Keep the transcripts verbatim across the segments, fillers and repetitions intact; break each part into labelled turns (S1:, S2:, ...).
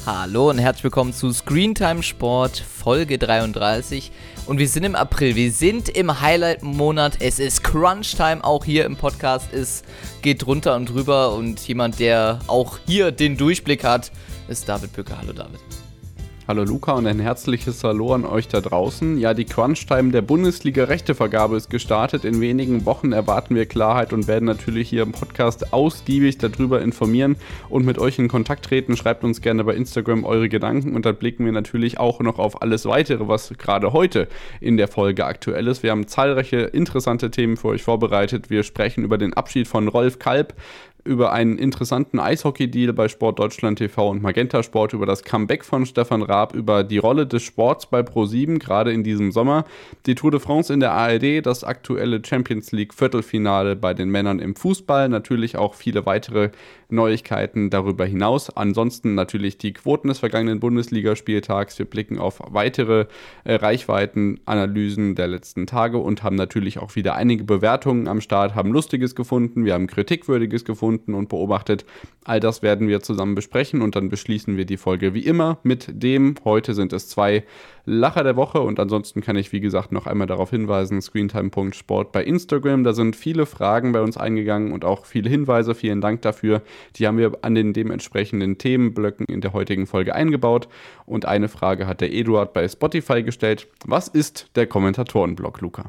S1: Hallo und herzlich willkommen zu Screentime Sport Folge dreiunddreißig und wir sind im April, wir sind im Highlight-Monat, es ist Crunch-Time, auch hier im Podcast, es geht drunter und drüber und jemand, der auch hier den Durchblick hat, ist David Bücke. Hallo David.
S2: Hallo Luca und ein herzliches Hallo an euch da draußen. Ja, die Crunch-Time der Bundesliga-Rechtevergabe ist gestartet. In wenigen Wochen erwarten wir Klarheit und werden natürlich hier im Podcast ausgiebig darüber informieren und mit euch in Kontakt treten. Schreibt uns gerne bei Instagram eure Gedanken und dann blicken wir natürlich auch noch auf alles Weitere, was gerade heute in der Folge aktuell ist. Wir haben zahlreiche interessante Themen für euch vorbereitet. Wir sprechen über den Abschied von Rolf Kalb, über einen interessanten Eishockey-Deal bei Sport Deutschland T V und Magenta Sport, über das Comeback von Stefan Raab, über die Rolle des Sports bei ProSieben, gerade in diesem Sommer, die Tour de France in der A R D, das aktuelle Champions League Viertelfinale bei den Männern im Fußball, natürlich auch viele weitere Neuigkeiten darüber hinaus. Ansonsten natürlich die Quoten des vergangenen Bundesligaspieltags. Wir blicken auf weitere äh, Reichweitenanalysen der letzten Tage und haben natürlich auch wieder einige Bewertungen am Start, haben Lustiges gefunden, wir haben Kritikwürdiges gefunden und beobachtet. All das werden wir zusammen besprechen und dann beschließen wir die Folge wie immer mit dem, heute sind es zwei Lacher der Woche und ansonsten kann ich wie gesagt noch einmal darauf hinweisen, screentime punkt sport bei Instagram, da sind viele Fragen bei uns eingegangen und auch viele Hinweise, vielen Dank dafür. Die haben wir an den dementsprechenden Themenblöcken in der heutigen Folge eingebaut und eine Frage hat der Eduard bei Spotify gestellt. Was ist der Kommentatorenblock, Luca?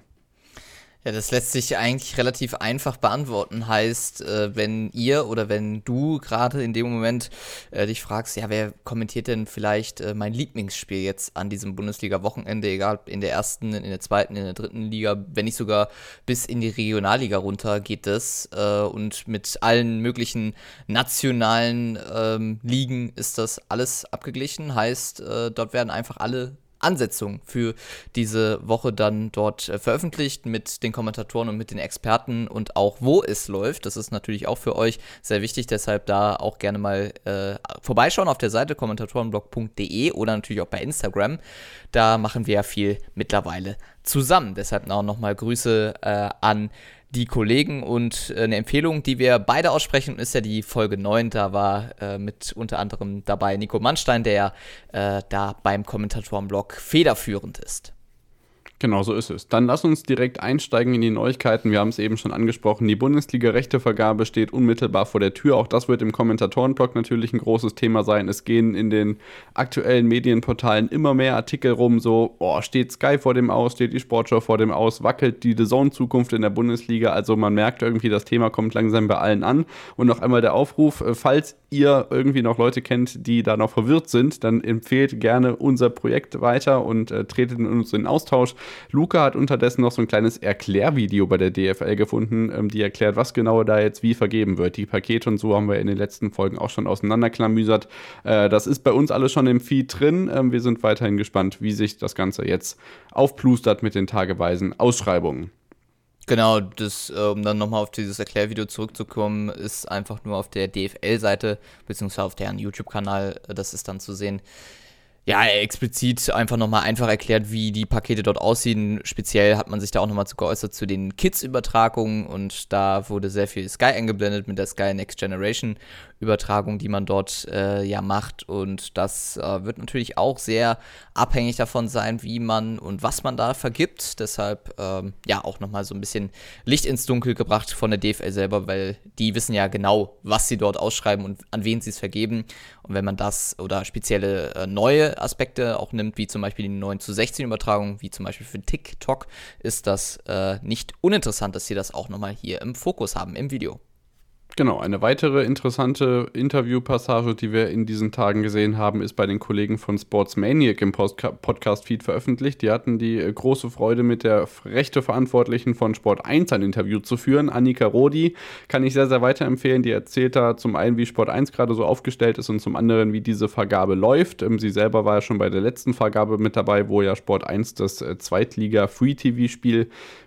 S1: Ja, das lässt sich eigentlich relativ einfach beantworten. Heißt, äh, wenn ihr oder wenn du gerade in dem Moment äh, dich fragst, ja, wer kommentiert denn vielleicht äh, mein Lieblingsspiel jetzt an diesem Bundesliga-Wochenende, egal in der ersten, in der zweiten, in der dritten Liga, wenn nicht sogar bis in die Regionalliga runter geht das äh, und mit allen möglichen nationalen ähm, Ligen ist das alles abgeglichen. Heißt, äh, dort werden einfach alle Ansetzung für diese Woche dann dort äh, veröffentlicht mit den Kommentatoren und mit den Experten und auch wo es läuft. Das ist natürlich auch für euch sehr wichtig, deshalb da auch gerne mal äh, vorbeischauen auf der Seite kommentatorenblog punkt de oder natürlich auch bei Instagram. Da machen wir ja viel mittlerweile zusammen. Deshalb auch nochmal Grüße äh, an die Kollegen und äh, eine Empfehlung, die wir beide aussprechen, ist ja die Folge neun. Da war äh, mit unter anderem dabei Nico Mannstein, der äh, da beim Kommentatorenblog federführend ist.
S2: Genau, so ist es. Dann lass uns direkt einsteigen in die Neuigkeiten. Wir haben es eben schon angesprochen. Die Bundesliga-Rechtevergabe steht unmittelbar vor der Tür. Auch das wird im Kommentatorenblog natürlich ein großes Thema sein. Es gehen in den aktuellen Medienportalen immer mehr Artikel rum, so, oh, steht Sky vor dem Aus, steht die Sportschau vor dem Aus, wackelt die D A Z N-Zukunft in der Bundesliga. Also man merkt irgendwie, das Thema kommt langsam bei allen an. Und noch einmal der Aufruf, falls ihr irgendwie noch Leute kennt, die da noch verwirrt sind, dann empfehlt gerne unser Projekt weiter und äh, tretet in uns in Austausch. Luca hat unterdessen noch so ein kleines Erklärvideo bei der D F L gefunden, ähm, die erklärt, was genau da jetzt wie vergeben wird. Die Pakete und so haben wir in den letzten Folgen auch schon auseinanderklamüsert. Äh, das ist bei uns alles schon im Feed drin. Ähm, wir sind weiterhin gespannt, wie sich das Ganze jetzt aufplustert mit den tageweisen Ausschreibungen.
S1: Genau, das, äh, um dann nochmal auf dieses Erklärvideo zurückzukommen, ist einfach nur auf der D F L-Seite, beziehungsweise auf deren YouTube-Kanal, äh, das ist dann zu sehen. Ja, explizit einfach nochmal einfach erklärt, wie die Pakete dort aussehen. Speziell hat man sich da auch nochmal zu geäußert zu den Kids-Übertragungen und da wurde sehr viel Sky eingeblendet mit der Sky Next Generation Übertragung, die man dort äh, ja macht und das äh, wird natürlich auch sehr abhängig davon sein, wie man und was man da vergibt. Deshalb ähm, ja auch nochmal so ein bisschen Licht ins Dunkel gebracht von der D F L selber, weil die wissen ja genau, was sie dort ausschreiben und an wen sie es vergeben. Und wenn man das oder spezielle äh, neue Aspekte auch nimmt, wie zum Beispiel die neun zu sechzehn Übertragung, wie zum Beispiel für TikTok, ist das äh, nicht uninteressant, dass sie das auch nochmal hier im Fokus haben, im Video.
S2: Genau, eine weitere interessante Interviewpassage, die wir in diesen Tagen gesehen haben, ist bei den Kollegen von Sportsmaniac im Podcast-Feed veröffentlicht. Die hatten die große Freude, mit der Rechteverantwortlichen von Sport eins ein Interview zu führen. Annika Rodi kann ich sehr, sehr weiterempfehlen. Die erzählt da zum einen, wie Sport eins gerade so aufgestellt ist und zum anderen, wie diese Vergabe läuft. Sie selber war ja schon bei der letzten Vergabe mit dabei, wo ja Sport eins das Zweitliga-Free-T V-Spiel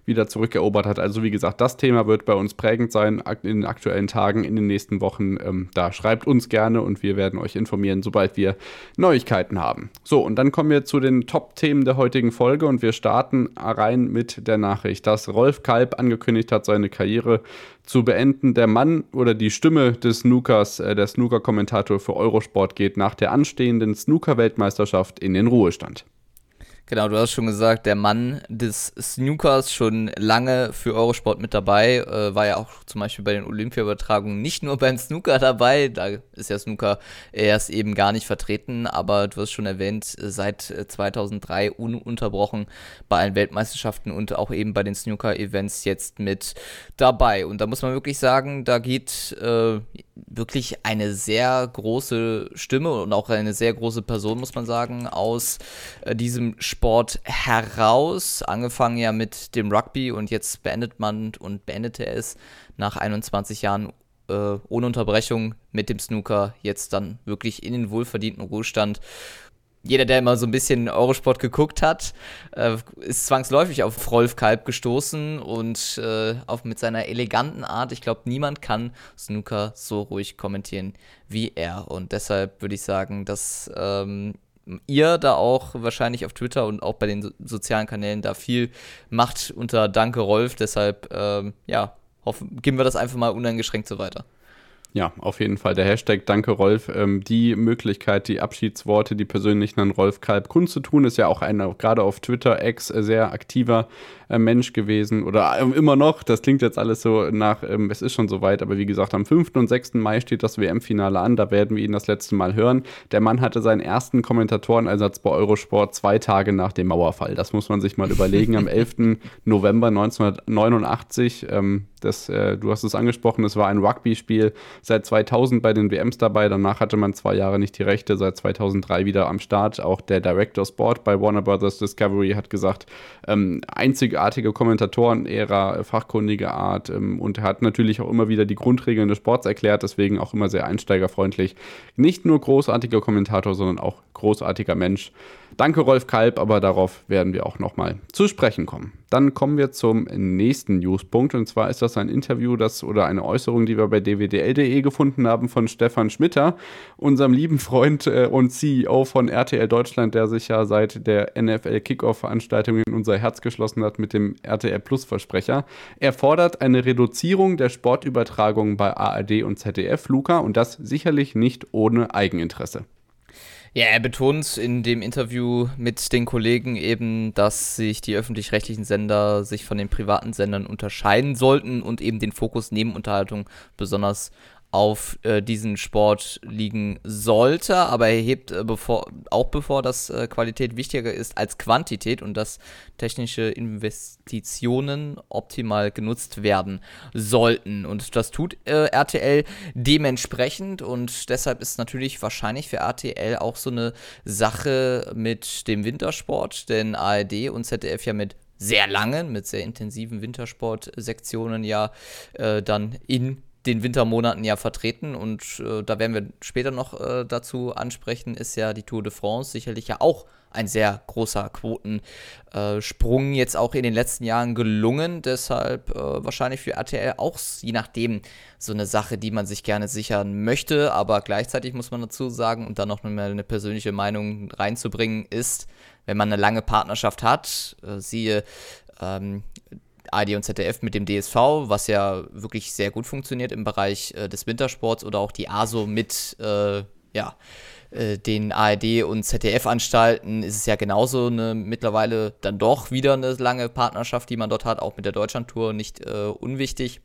S2: wieder zurückerobert hat. Also wie gesagt, das Thema wird bei uns prägend sein in den aktuellen Tagen, in den nächsten Wochen. Ähm, da schreibt uns gerne und wir werden euch informieren, sobald wir Neuigkeiten haben. So, und dann kommen wir zu den Top-Themen der heutigen Folge und wir starten rein mit der Nachricht, dass Rolf Kalb angekündigt hat, seine Karriere zu beenden. Der Mann oder die Stimme des Snookers, äh, der Snooker-Kommentator für Eurosport, geht nach der anstehenden Snooker-Weltmeisterschaft in den Ruhestand.
S1: Genau, du hast schon gesagt, der Mann des Snookers, schon lange für Eurosport mit dabei, äh, war ja auch zum Beispiel bei den Olympia-Übertragungen nicht nur beim Snooker dabei, da ist ja Snooker erst eben gar nicht vertreten, aber du hast schon erwähnt, seit zweitausenddrei ununterbrochen bei allen Weltmeisterschaften und auch eben bei den Snooker-Events jetzt mit dabei. Und da muss man wirklich sagen, da geht äh, wirklich eine sehr große Stimme und auch eine sehr große Person, muss man sagen, aus äh, diesem Sport heraus. Angefangen ja mit dem Rugby und jetzt beendet man und beendete es nach einundzwanzig Jahren äh, ohne Unterbrechung mit dem Snooker, jetzt dann wirklich in den wohlverdienten Ruhestand. Jeder, der immer so ein bisschen Eurosport geguckt hat, äh, ist zwangsläufig auf Rolf Kalb gestoßen und äh, auch mit seiner eleganten Art. Ich glaube, niemand kann Snooker so ruhig kommentieren wie er. Und deshalb würde ich sagen, dass ähm, ihr da auch wahrscheinlich auf Twitter und auch bei den so- sozialen Kanälen da viel macht unter Danke Rolf. Deshalb, ähm, ja, hoffen, geben wir das einfach mal uneingeschränkt so weiter.
S2: Ja, auf jeden Fall. Der Hashtag Danke Rolf, ähm, die Möglichkeit, die Abschiedsworte, die persönlichen an Rolf Kalb kundzutun, ist ja auch ein, gerade auf Twitter, Ex, äh, sehr aktiver äh, Mensch gewesen oder äh, immer noch. Das klingt jetzt alles so nach, ähm, es ist schon soweit, aber wie gesagt, am fünften und sechsten Mai steht das W M-Finale an, da werden wir ihn das letzte Mal hören. Der Mann hatte seinen ersten Kommentatoreneinsatz bei Eurosport zwei Tage nach dem Mauerfall. Das muss man sich mal überlegen, am elften November neunzehnhundertneunundachtzig. Ähm, das, äh, du hast es angesprochen, es war ein Rugby-Spiel, seit zweitausend bei den W Ms dabei, danach hatte man zwei Jahre nicht die Rechte, seit zweitausenddrei wieder am Start. Auch der Director Sport bei Warner Brothers Discovery hat gesagt, ähm, einzigartige Kommentatoren-Ära, fachkundige Art, ähm, und er hat natürlich auch immer wieder die Grundregeln des Sports erklärt, deswegen auch immer sehr einsteigerfreundlich. Nicht nur großartiger Kommentator, sondern auch großartiger Mensch. Danke Rolf Kalb, aber darauf werden wir auch nochmal zu sprechen kommen. Dann kommen wir zum nächsten Newspunkt und zwar ist das ein Interview, das oder eine Äußerung, die wir bei d w d l punkt d e gefunden haben von Stefan Schmitter, unserem lieben Freund äh, und C E O von R T L Deutschland, der sich ja seit der N F L-Kickoff-Veranstaltung in unser Herz geschlossen hat mit dem R T L Plus-Versprecher. Er fordert eine Reduzierung der Sportübertragungen bei A R D und Z D F, Luca, und das sicherlich nicht ohne Eigeninteresse.
S1: Ja, er betont in dem Interview mit den Kollegen eben, dass sich die öffentlich-rechtlichen Sender sich von den privaten Sendern unterscheiden sollten und eben den Fokus Nebenunterhaltung besonders auf äh, diesen Sport liegen sollte, aber er hebt äh, bevor, auch bevor, dass äh, Qualität wichtiger ist als Quantität und dass technische Investitionen optimal genutzt werden sollten. Und das tut äh, R T L dementsprechend und deshalb ist natürlich wahrscheinlich für R T L auch so eine Sache mit dem Wintersport, denn A R D und Z D F ja mit sehr langen, mit sehr intensiven Wintersportsektionen ja äh, dann in den Wintermonaten ja vertreten und äh, da werden wir später noch äh, dazu ansprechen, ist ja die Tour de France sicherlich ja auch ein sehr großer Quotensprung äh, jetzt auch in den letzten Jahren gelungen, deshalb äh, wahrscheinlich für R T L auch je nachdem so eine Sache, die man sich gerne sichern möchte, aber gleichzeitig muss man dazu sagen, um da noch mal eine persönliche Meinung reinzubringen, ist, wenn man eine lange Partnerschaft hat, äh, siehe ähm, A R D und Z D F mit dem D S V, was ja wirklich sehr gut funktioniert im Bereich äh, des Wintersports oder auch die A S O mit äh, ja, äh, den A R D und Z D F-Anstalten ist es ja genauso eine mittlerweile dann doch wieder eine lange Partnerschaft, die man dort hat, auch mit der Deutschlandtour nicht äh, unwichtig.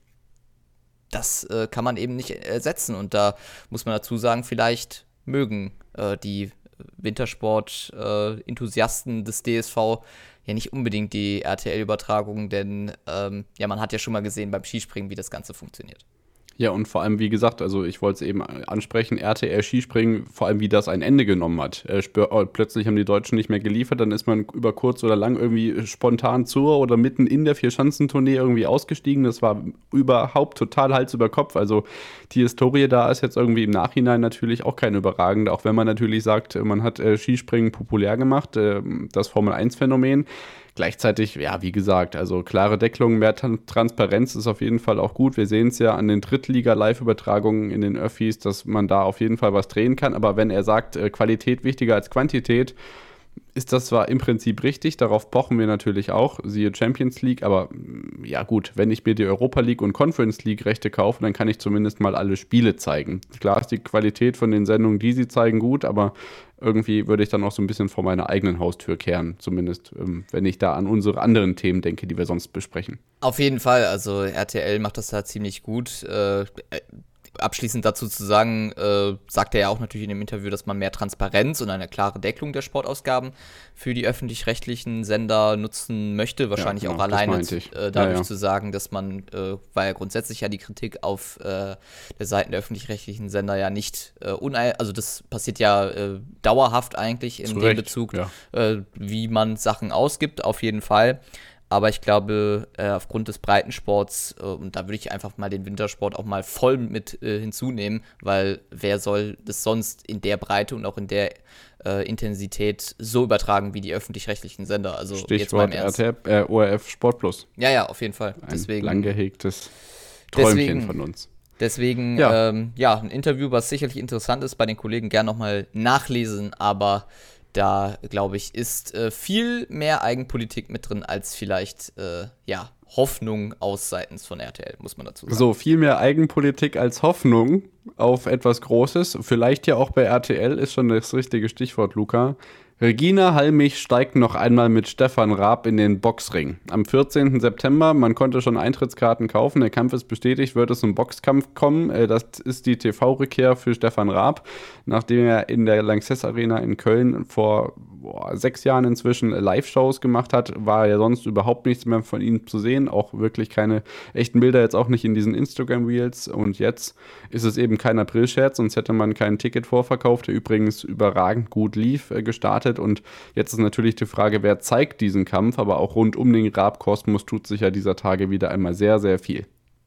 S1: Das äh, kann man eben nicht ersetzen und da muss man dazu sagen, vielleicht mögen äh, die Wintersport-Enthusiasten äh, des D S V ja nicht unbedingt die R T L-Übertragung, denn ähm, ja, man hat ja schon mal gesehen beim Skispringen, wie das Ganze funktioniert.
S2: Ja, und vor allem, wie gesagt, also ich wollte es eben ansprechen, R T L Skispringen, vor allem wie das ein Ende genommen hat. Äh, spür, plötzlich haben die Deutschen nicht mehr geliefert, dann ist man über kurz oder lang irgendwie spontan zur oder mitten in der Vierschanzentournee irgendwie ausgestiegen. Das war überhaupt total Hals über Kopf. Also die Historie da ist jetzt irgendwie im Nachhinein natürlich auch keine überragende, auch wenn man natürlich sagt, man hat äh, Skispringen populär gemacht, äh, das Formel eins Phänomen. Gleichzeitig, ja, wie gesagt, also klare Deckelung, mehr Tran- Transparenz ist auf jeden Fall auch gut. Wir sehen es ja an den Drittliga-Live-Übertragungen in den Öffis, dass man da auf jeden Fall was drehen kann. Aber wenn er sagt, äh, Qualität wichtiger als Quantität, ist das zwar im Prinzip richtig, darauf pochen wir natürlich auch, siehe Champions League, aber mm, ja gut, wenn ich mir die Europa League und Conference League Rechte kaufe, dann kann ich zumindest mal alle Spiele zeigen. Klar ist die Qualität von den Sendungen, die sie zeigen, gut, aber irgendwie würde ich dann auch so ein bisschen vor meiner eigenen Haustür kehren, zumindest ähm, wenn ich da an unsere anderen Themen denke, die wir sonst besprechen.
S1: Auf jeden Fall, also R T L macht das da ziemlich gut. Äh, Abschließend dazu zu sagen, äh, sagt er ja auch natürlich in dem Interview, dass man mehr Transparenz und eine klare Deckelung der Sportausgaben für die öffentlich-rechtlichen Sender nutzen möchte. Wahrscheinlich ja, genau, auch alleine äh, dadurch ja, ja. zu sagen, dass man, äh, weil ja grundsätzlich ja die Kritik auf äh, der Seiten der öffentlich-rechtlichen Sender ja nicht äh, uneil, also das passiert ja äh, dauerhaft eigentlich in
S2: zu
S1: dem
S2: Recht,
S1: Bezug,
S2: ja.
S1: äh, wie man Sachen ausgibt, auf jeden Fall. Aber ich glaube, äh, aufgrund des Breitensports, äh, und da würde ich einfach mal den Wintersport auch mal voll mit äh, hinzunehmen, weil wer soll das sonst in der Breite und auch in der äh, Intensität so übertragen wie die öffentlich-rechtlichen Sender? Also
S2: Stichwort
S1: jetzt mal im Ernst.
S2: R T L, äh, O R F Sport Plus.
S1: Ja, ja, auf jeden Fall.
S2: Ein
S1: deswegen,
S2: lang gehegtes Träumchen
S1: deswegen,
S2: von uns.
S1: Deswegen,
S2: ja.
S1: Ähm, ja, ein Interview, was sicherlich interessant ist, bei den Kollegen gerne nochmal nachlesen, aber da, glaube ich, ist äh, viel mehr Eigenpolitik mit drin, als vielleicht, äh, ja, Hoffnung aus seitens von R T L, muss man dazu sagen.
S2: So, viel mehr Eigenpolitik als Hoffnung auf etwas Großes. Vielleicht ja auch bei R T L ist schon das richtige Stichwort, Luca. Regina Halmich steigt noch einmal mit Stefan Raab in den Boxring. Am vierzehnten September, man konnte schon Eintrittskarten kaufen, der Kampf ist bestätigt, wird es zum Boxkampf kommen. Das ist die T V-Rückkehr für Stefan Raab, nachdem er in der Lanxess Arena in Köln vor boah, sechs Jahren inzwischen Live-Shows gemacht hat, war ja sonst überhaupt nichts mehr von ihm zu sehen, auch wirklich keine echten Bilder, jetzt auch nicht in diesen Instagram-Reels. Und jetzt ist es eben kein April-Scherz, sonst hätte man kein Ticket vorverkauft, der übrigens überragend gut lief, äh, gestartet. Und jetzt ist natürlich die Frage, wer zeigt diesen Kampf, aber auch rund um den Raab-Kosmos tut sich ja dieser Tage wieder einmal sehr, sehr viel.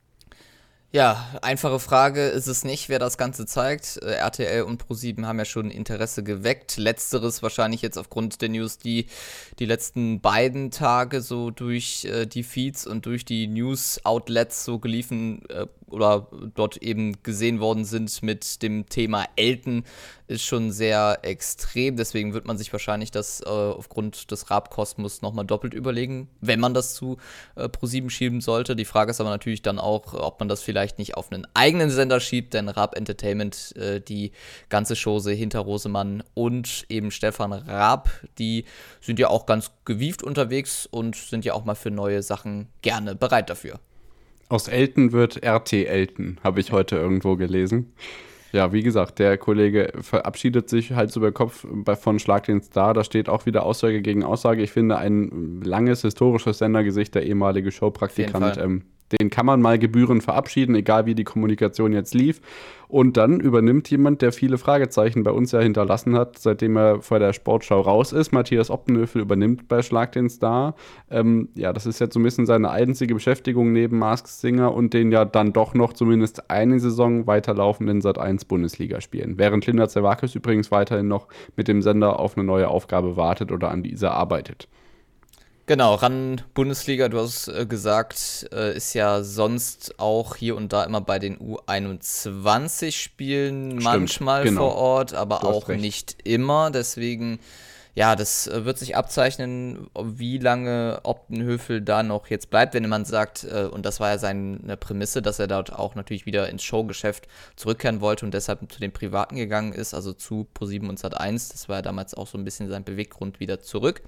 S1: Ja, einfache Frage ist es nicht, wer das Ganze zeigt. Äh, R T L und ProSieben haben ja schon Interesse geweckt. Letzteres wahrscheinlich jetzt aufgrund der News, die die letzten beiden Tage so durch äh, die Feeds und durch die News-Outlets so geliefen äh, oder dort eben gesehen worden sind mit dem Thema Elton, ist schon sehr extrem. Deswegen wird man sich wahrscheinlich das äh, aufgrund des Raab-Kosmos nochmal doppelt überlegen, wenn man das zu äh, ProSieben schieben sollte. Die Frage ist aber natürlich dann auch, ob man das vielleicht nicht auf einen eigenen Sender schiebt, denn Raab Entertainment, äh, die ganze Chose hinter Rosemann und eben Stefan Raab, die sind ja auch ganz gewieft unterwegs und sind ja auch mal für neue Sachen gerne bereit dafür.
S2: Aus Elton wird R T Elton, habe ich heute irgendwo gelesen. Ja, wie gesagt, der Kollege verabschiedet sich Hals über Kopf bei, von Schlag den Star. Da steht auch wieder Aussage gegen Aussage. Ich finde, ein langes historisches Sendergesicht, der ehemalige Showpraktikant, ähm, den kann man mal gebührend verabschieden, egal wie die Kommunikation jetzt lief. Und dann übernimmt jemand, der viele Fragezeichen bei uns ja hinterlassen hat, seitdem er vor der Sportschau raus ist. Matthias Optenhöfel übernimmt bei Schlag den Star. Ähm, ja, das ist jetzt so ein bisschen seine einzige Beschäftigung neben Masked Singer und den ja dann doch noch zumindest eine Saison weiterlaufenden Sat eins Bundesligaspielen. Während Linda Zerwakis übrigens weiterhin noch mit dem Sender auf eine neue Aufgabe wartet oder an dieser arbeitet.
S1: Genau, RAN Bundesliga, du hast äh, gesagt, äh, ist ja sonst auch hier und da immer bei den U einundzwanzig Spielen manchmal
S2: genau.
S1: vor Ort, aber auch recht. Nicht immer. Deswegen, ja, das äh, wird sich abzeichnen, wie lange Optenhöfel da noch jetzt bleibt, wenn man sagt, äh, und das war ja seine Prämisse, dass er dort auch natürlich wieder ins Showgeschäft zurückkehren wollte und deshalb zu den Privaten gegangen ist, also zu ProSieben und Sat eins. Das war ja damals auch so ein bisschen sein Beweggrund wieder zurück.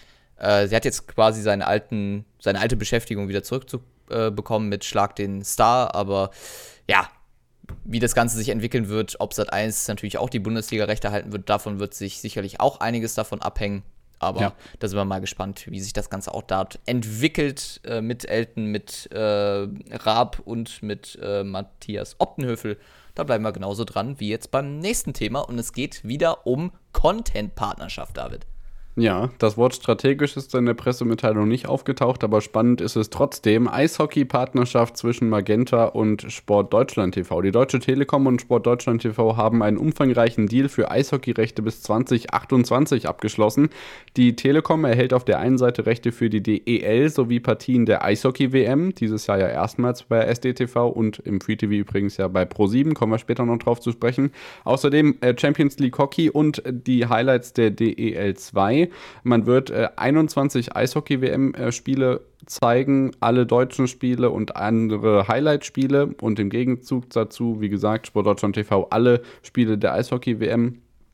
S1: Sie hat jetzt quasi seine, alten, seine alte Beschäftigung wieder zurückbekommen äh, mit Schlag den Star, aber ja, wie das Ganze sich entwickeln wird, ob Sat eins natürlich auch die Bundesliga-Rechte halten wird, davon wird sich sicherlich auch einiges davon abhängen, aber ja. Da sind wir mal gespannt, wie sich das Ganze auch dort entwickelt äh, mit Elton, mit äh, Raab und mit äh, Matthias Optenhöfel. Da bleiben wir genauso dran wie jetzt beim nächsten Thema und es geht wieder um Content-Partnerschaft, David.
S2: Ja, das Wort strategisch ist in der Pressemitteilung nicht aufgetaucht, aber spannend ist es trotzdem. Eishockey-Partnerschaft zwischen Magenta und Sport Deutschland T V. Die Deutsche Telekom und Sport Deutschland T V haben einen umfangreichen Deal für Eishockeyrechte bis zwanzig achtundzwanzig abgeschlossen. Die Telekom erhält auf der einen Seite Rechte für die D E L sowie Partien der Eishockey-W M, dieses Jahr ja erstmals bei S D T V und im Free T V übrigens ja bei ProSieben, kommen wir später noch drauf zu sprechen. Außerdem äh, Champions League Hockey und die Highlights der D E L zwei. Man wird äh, einundzwanzig Eishockey-W M-Spiele zeigen, alle deutschen Spiele und andere Highlight-Spiele und im Gegenzug dazu, wie gesagt, Sport Deutschland T V alle Spiele der Eishockey-W M.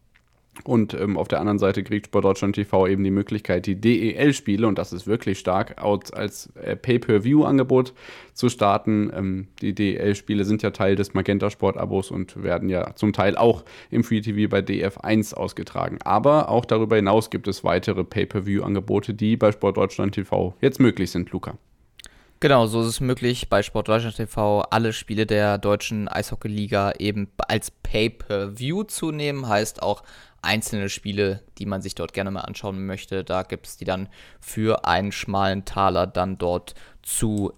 S2: Und ähm, auf der anderen Seite kriegt Sport Deutschland T V eben die Möglichkeit, die D E L-Spiele, und das ist wirklich stark, als äh, Pay-Per-View-Angebot zu starten. Ähm, die D E L-Spiele sind ja Teil des Magenta-Sport-Abos und werden ja zum Teil auch im Free-T V bei D F eins ausgetragen. Aber auch darüber hinaus gibt es weitere Pay-Per-View-Angebote, die bei Sport Deutschland T V jetzt möglich sind, Luca.
S1: Genau, so ist es möglich, bei Sport Deutschland T V alle Spiele der deutschen Eishockey-Liga eben als Pay-Per-View zu nehmen, heißt auch einzelne Spiele, die man sich dort gerne mal anschauen möchte, da gibt es die dann für einen schmalen Taler dann dort zu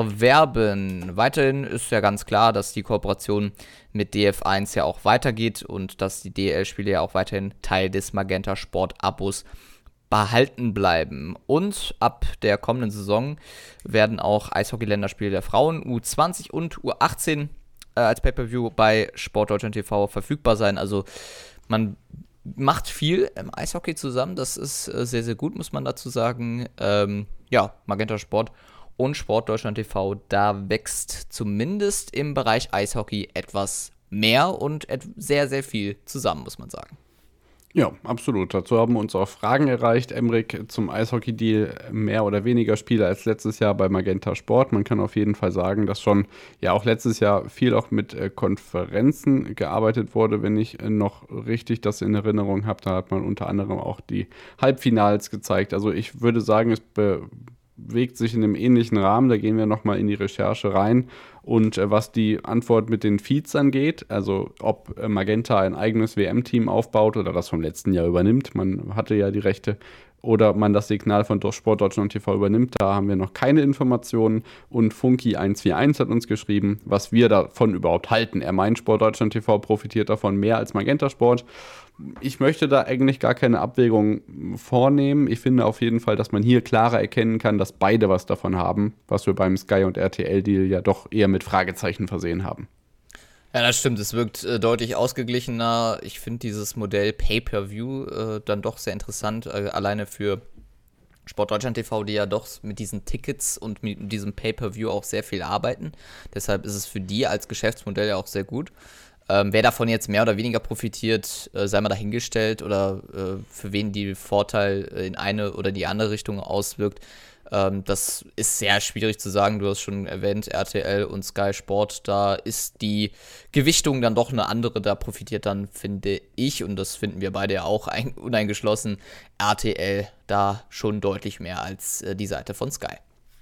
S1: erwerben. Weiterhin ist ja ganz klar, dass die Kooperation mit D F eins ja auch weitergeht und dass die D E L-Spiele ja auch weiterhin Teil des Magenta Sport-Abos behalten bleiben. Und ab der kommenden Saison werden auch Eishockey-Länderspiele der Frauen U zwanzig und U achtzehn äh, als Pay-Per-View bei Sport Deutschland T V verfügbar sein. Also man macht viel im Eishockey zusammen. Das ist äh, sehr, sehr gut, muss man dazu sagen. Ähm, ja, Magenta Sport und Sport Deutschland T V, da wächst zumindest im Bereich Eishockey etwas mehr und et- sehr, sehr viel zusammen, muss man sagen.
S2: Ja, absolut. Dazu haben uns auch Fragen erreicht. Emric, zum Eishockey-Deal mehr oder weniger Spiele als letztes Jahr bei Magenta Sport. Man kann auf jeden Fall sagen, dass schon ja auch letztes Jahr viel auch mit äh, Konferenzen gearbeitet wurde, wenn ich äh, noch richtig das in Erinnerung habe. Da hat man unter anderem auch die Halbfinals gezeigt. Also ich würde sagen, es be- bewegt sich in einem ähnlichen Rahmen. Da gehen wir nochmal in die Recherche rein. Und äh, was die Antwort mit den Feeds angeht, also ob äh, Magenta ein eigenes W M-Team aufbaut oder das vom letzten Jahr übernimmt, man hatte ja die Rechte, oder man das Signal von Sport Deutschland T V übernimmt, da haben wir noch keine Informationen. Und Funky eins vier eins hat uns geschrieben, was wir davon überhaupt halten. Er meint, Sport Deutschland T V profitiert davon mehr als Magenta Sport. Ich möchte da eigentlich gar keine Abwägung vornehmen. Ich finde auf jeden Fall, dass man hier klarer erkennen kann, dass beide was davon haben, was wir beim Sky- und R T L-Deal ja doch eher mit Fragezeichen versehen haben.
S1: Ja, das stimmt. Es wirkt äh, deutlich ausgeglichener. Ich finde dieses Modell Pay-Per-View äh, dann doch sehr interessant, äh, alleine für Sport Deutschland T V, die ja doch mit diesen Tickets und mit diesem Pay-Per-View auch sehr viel arbeiten. Deshalb ist es für die als Geschäftsmodell ja auch sehr gut. Ähm, wer davon jetzt mehr oder weniger profitiert, äh, sei mal dahingestellt, oder äh, für wen die Vorteil in eine oder die andere Richtung auswirkt. Ähm, das ist sehr schwierig zu sagen. Du hast schon erwähnt, R T L und Sky Sport, da ist die Gewichtung dann doch eine andere. Da profitiert dann, finde ich, und das finden wir beide ja auch ein, uneingeschlossen, R T L da schon deutlich mehr als äh, die Seite von Sky.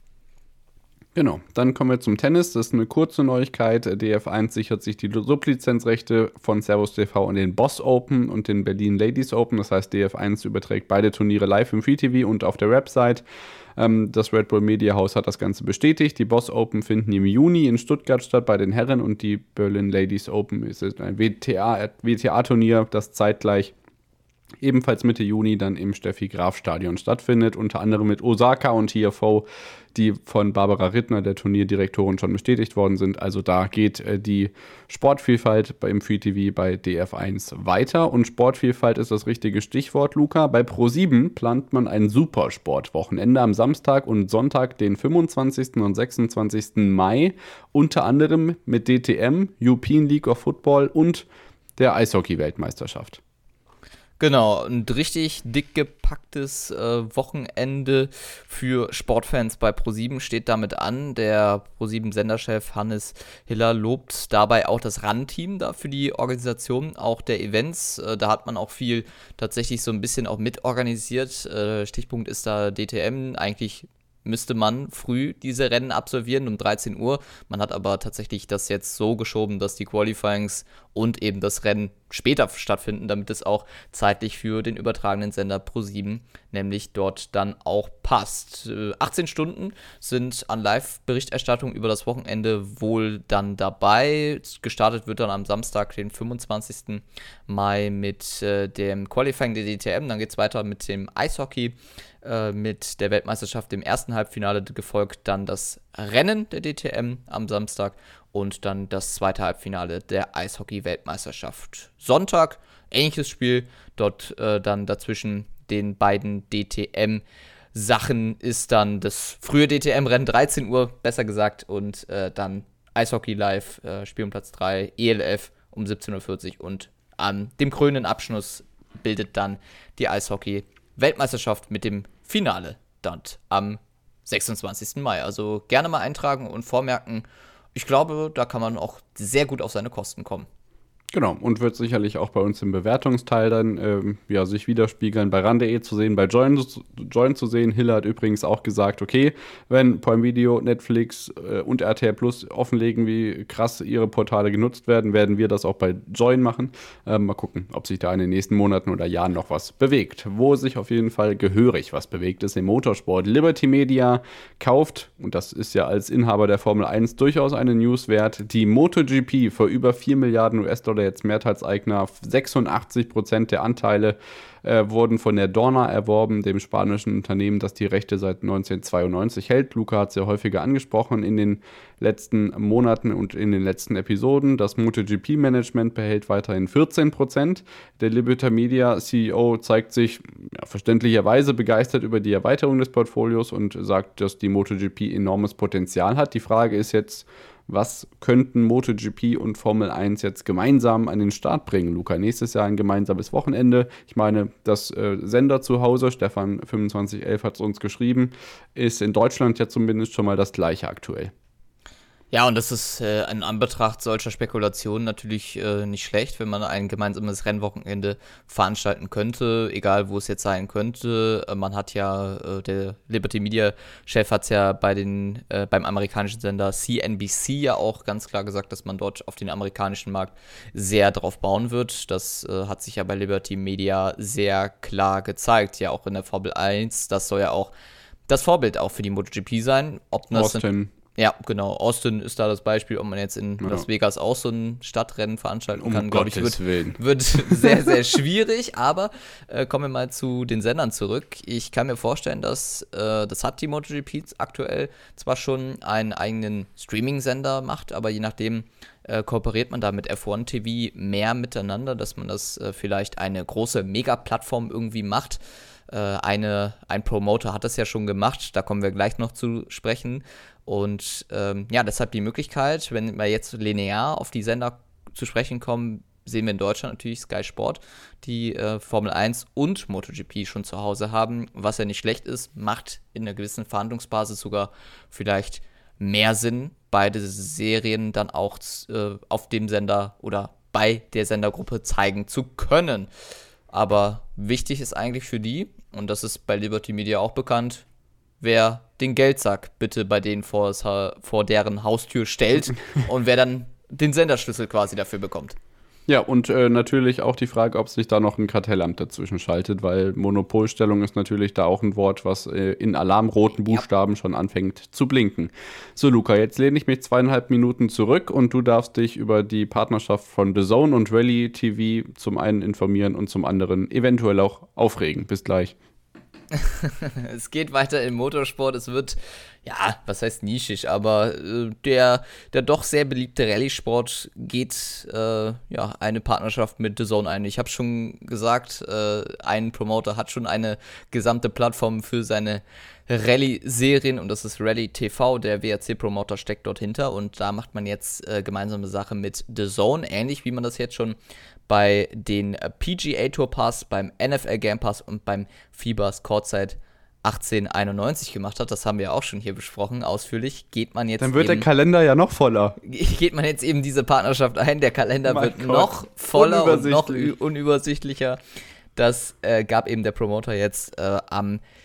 S2: Genau, dann kommen wir zum Tennis. Das ist eine kurze Neuigkeit. D F eins sichert sich die Sublizenzrechte von Servus T V und den Boss Open und den Berlin Ladies Open. Das heißt, D F eins überträgt beide Turniere live im Free T V und auf der Website. Ähm, das Red Bull Media House hat das Ganze bestätigt. Die Boss Open finden im Juni in Stuttgart statt bei den Herren und die Berlin Ladies Open ist ein W T A-Turnier, das zeitgleich ebenfalls Mitte Juni dann im Steffi-Graf-Stadion stattfindet, unter anderem mit Osaka und T F O, die von Barbara Rittner, der Turnierdirektorin, schon bestätigt worden sind. Also da geht äh, die Sportvielfalt beim Free T V bei D F eins weiter. Und Sportvielfalt ist das richtige Stichwort, Luca. Bei ProSieben plant man ein Supersportwochenende am Samstag und Sonntag, den fünfundzwanzigsten und sechsundzwanzigsten Mai, unter anderem mit D T M, European League of Football und der Eishockey-Weltmeisterschaft.
S1: Genau, ein richtig dick gepacktes äh, Wochenende für Sportfans bei ProSieben steht damit an. Der ProSieben-Senderchef Hannes Hiller lobt dabei auch das R A N-Team da für die Organisation auch der Events. Äh, da hat man auch viel tatsächlich so ein bisschen auch mitorganisiert. Äh, Stichpunkt ist da D T M, eigentlich müsste man früh diese Rennen absolvieren um dreizehn Uhr. Man hat aber tatsächlich das jetzt so geschoben, dass die Qualifyings und eben das Rennen später stattfinden, damit es auch zeitlich für den übertragenen Sender ProSieben nämlich dort dann auch passt. Äh, achtzehn Stunden sind an Live-Berichterstattung über das Wochenende wohl dann dabei. Gestartet wird dann am Samstag, den fünfundzwanzigsten Mai mit äh, dem Qualifying der D T M. Dann geht es weiter mit dem Eishockey, äh, mit der Weltmeisterschaft im ersten Halbfinale, gefolgt dann das Rennen der D T M am Samstag und dann das zweite Halbfinale der Eishockey-Weltmeisterschaft. Sonntag, ähnliches Spiel, dort äh, dann dazwischen den beiden D T M-Sachen ist dann das frühe D T M-Rennen, dreizehn Uhr, besser gesagt, und äh, dann Eishockey live, äh, Spiel um Platz drei, E L F um siebzehn Uhr vierzig und an dem krönenden Abschluss bildet dann die Eishockey-Weltmeisterschaft mit dem Finale dann am sechsundzwanzigsten Mai. Also gerne mal eintragen und vormerken. Ich glaube, da kann man auch sehr gut auf seine Kosten kommen.
S2: Genau, und wird sicherlich auch bei uns im Bewertungsteil dann ähm, ja, sich widerspiegeln, bei ran punkt de zu sehen, bei Join, Join zu sehen. Hille hat übrigens auch gesagt, okay, wenn Prime Video, Netflix äh, und R T L Plus offenlegen, wie krass ihre Portale genutzt werden, werden wir das auch bei Join machen. Ähm, mal gucken, ob sich da in den nächsten Monaten oder Jahren noch was bewegt. Wo sich auf jeden Fall gehörig was bewegt, ist im Motorsport. Liberty Media kauft, und das ist ja als Inhaber der Formel eins durchaus eine News wert, die MotoGP für über vier Milliarden US-Dollar jetzt Mehrteilseigner. sechsundachtzig Prozent der Anteile äh, wurden von der Dorna erworben, dem spanischen Unternehmen, das die Rechte seit neunzehnhundertzweiundneunzig hält. Luca hat es ja häufiger angesprochen in den letzten Monaten und in den letzten Episoden. Das MotoGP-Management behält weiterhin vierzehn Prozent. Der Liberty Media C E O zeigt sich ja, verständlicherweise begeistert über die Erweiterung des Portfolios und sagt, dass die MotoGP enormes Potenzial hat. Die Frage ist jetzt, was könnten MotoGP und Formel eins jetzt gemeinsam an den Start bringen, Luca? Nächstes Jahr ein gemeinsames Wochenende. Ich meine, das äh, Sender zu Hause, Stefan fünfundzwanzig elf hat es uns geschrieben, ist in Deutschland ja zumindest schon mal das gleiche aktuell.
S1: Ja, und das ist äh, in Anbetracht solcher Spekulationen natürlich äh, nicht schlecht, wenn man ein gemeinsames Rennwochenende veranstalten könnte, egal wo es jetzt sein könnte. Äh, man hat ja, äh, der Liberty Media Chef hat es ja bei den, äh, beim amerikanischen Sender C N B C ja auch ganz klar gesagt, dass man dort auf den amerikanischen Markt sehr drauf bauen wird. Das äh, hat sich ja bei Liberty Media sehr klar gezeigt, ja auch in der Formel eins. Das soll ja auch das Vorbild auch für die MotoGP sein. Ob das
S2: Austin.
S1: Ja, genau. Austin ist da das Beispiel, ob man jetzt in
S2: Ja.
S1: Las Vegas auch so ein Stadtrennen veranstalten
S2: Um
S1: kann, glaube ich,
S2: Gottes
S1: wird,
S2: Willen.
S1: wird sehr, sehr schwierig. Aber äh, kommen wir mal zu den Sendern zurück. Ich kann mir vorstellen, dass äh, das hat die MotoGP aktuell zwar schon einen eigenen Streaming-Sender macht, aber je nachdem äh, kooperiert man da mit F eins T V mehr miteinander, dass man das äh, vielleicht eine große Mega-Plattform irgendwie macht. Äh, eine, ein Promoter hat das ja schon gemacht, da kommen wir gleich noch zu sprechen. Und ähm, ja, deshalb die Möglichkeit, wenn wir jetzt linear auf die Sender zu sprechen kommen, sehen wir in Deutschland natürlich Sky Sport, die äh, Formel eins und MotoGP schon zu Hause haben, was ja nicht schlecht ist, macht in einer gewissen Verhandlungsbasis sogar vielleicht mehr Sinn, beide Serien dann auch äh, auf dem Sender oder bei der Sendergruppe zeigen zu können. Aber wichtig ist eigentlich für die, und das ist bei Liberty Media auch bekannt, wer den Geldsack bitte bei denen vor, vor deren Haustür stellt und wer dann den Senderschlüssel quasi dafür bekommt.
S2: Ja, und äh, natürlich auch die Frage, ob sich da noch ein Kartellamt dazwischen schaltet, weil Monopolstellung ist natürlich da auch ein Wort, was äh, in alarmroten Buchstaben ja. schon anfängt zu blinken. So, Luca, jetzt lehne ich mich zweieinhalb Minuten zurück und du darfst dich über die Partnerschaft von The Zone und Rally T V zum einen informieren und zum anderen eventuell auch aufregen. Bis gleich.
S1: Es geht weiter im Motorsport, es wird, ja, was heißt nischig, aber äh, der, der doch sehr beliebte Rallye-Sport geht äh, ja, eine Partnerschaft mit The Zone ein. Ich habe schon gesagt, äh, ein Promoter hat schon eine gesamte Plattform für seine Rallye-Serien und das ist Rally T V, der W R C-Promoter steckt dort hinter und da macht man jetzt äh, gemeinsame Sache mit The Zone, ähnlich wie man das jetzt schon bei den P G A Tour Pass, beim N F L Game Pass und beim FIBA's Courtside achtzehnhunderteinundneunzig gemacht hat. Das haben wir auch schon hier besprochen, ausführlich. Geht man jetzt
S2: Dann wird
S1: eben,
S2: der Kalender ja noch voller.
S1: Geht man jetzt eben diese Partnerschaft ein, der Kalender
S2: Mein
S1: wird
S2: Gott.
S1: noch voller und noch
S2: Unübersichtlich.
S1: unübersichtlicher. Das äh, gab eben der Promoter jetzt äh, am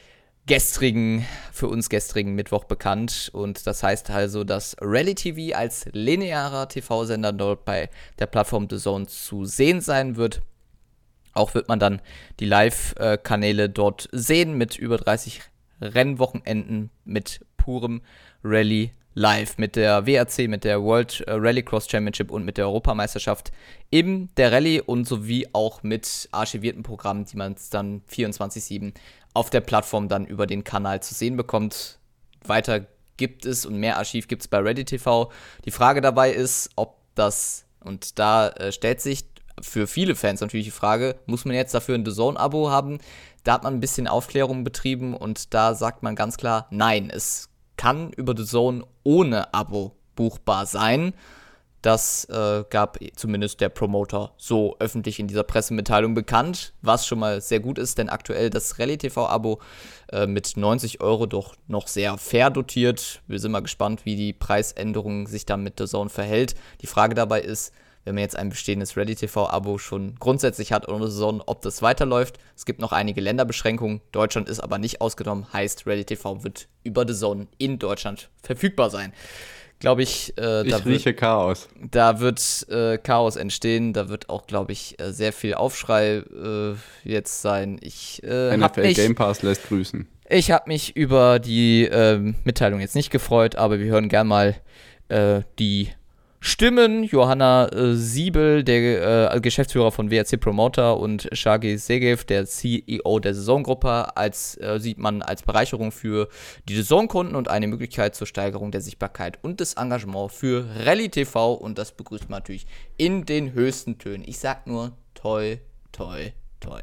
S1: gestrigen, für uns gestrigen Mittwoch bekannt. Und das heißt also, dass Rally T V als linearer T V-Sender dort bei der Plattform D A Z N zu sehen sein wird. Auch wird man dann die Live-Kanäle dort sehen mit über dreißig Rennwochenenden, mit purem Rally live, mit der W R C, mit der World Rallycross Championship und mit der Europameisterschaft in der Rallye und sowie auch mit archivierten Programmen, die man dann vierundzwanzig sieben auf der Plattform dann über den Kanal zu sehen bekommt. Weiter gibt es und mehr Archiv gibt es bei Ready T V. Die Frage dabei ist, ob das, und da äh, stellt sich für viele Fans natürlich die Frage, muss man jetzt dafür ein D A Z N-Abo haben? Da hat man ein bisschen Aufklärung betrieben und da sagt man ganz klar, nein, es kann über D A Z N ohne Abo buchbar sein. Das äh, gab zumindest der Promoter so öffentlich in dieser Pressemitteilung bekannt, was schon mal sehr gut ist, denn aktuell das Rally T V-Abo äh, mit neunzig Euro doch noch sehr fair dotiert. Wir sind mal gespannt, wie die Preisänderung sich dann mit D A Z N verhält. Die Frage dabei ist, wenn man jetzt ein bestehendes Rally T V-Abo schon grundsätzlich hat ohne D A Z N, ob das weiterläuft. Es gibt noch einige Länderbeschränkungen. Deutschland ist aber nicht ausgenommen. Heißt, Rally T V wird über D A Z N in Deutschland verfügbar sein. Glaube ich, äh,
S2: ich
S1: da
S2: rieche
S1: wird,
S2: Chaos.
S1: Da wird äh, Chaos entstehen. Da wird auch, glaube ich, äh, sehr viel Aufschrei äh, jetzt sein. Ich äh,
S2: N F L
S1: mich,
S2: Game Pass lässt grüßen.
S1: Ich habe mich über die äh, Mitteilung jetzt nicht gefreut, aber wir hören gern mal äh, die Stimmen. Johanna äh, Siebel, der äh, Geschäftsführer von W R C Promoter, und Shagi Segev, der C E O der D A Z N-Gruppe, als äh, sieht man als Bereicherung für die D A Z N-Kunden und eine Möglichkeit zur Steigerung der Sichtbarkeit und des Engagements für Rally T V, und das begrüßt man natürlich in den höchsten Tönen. Ich sag nur toi, toi, toi.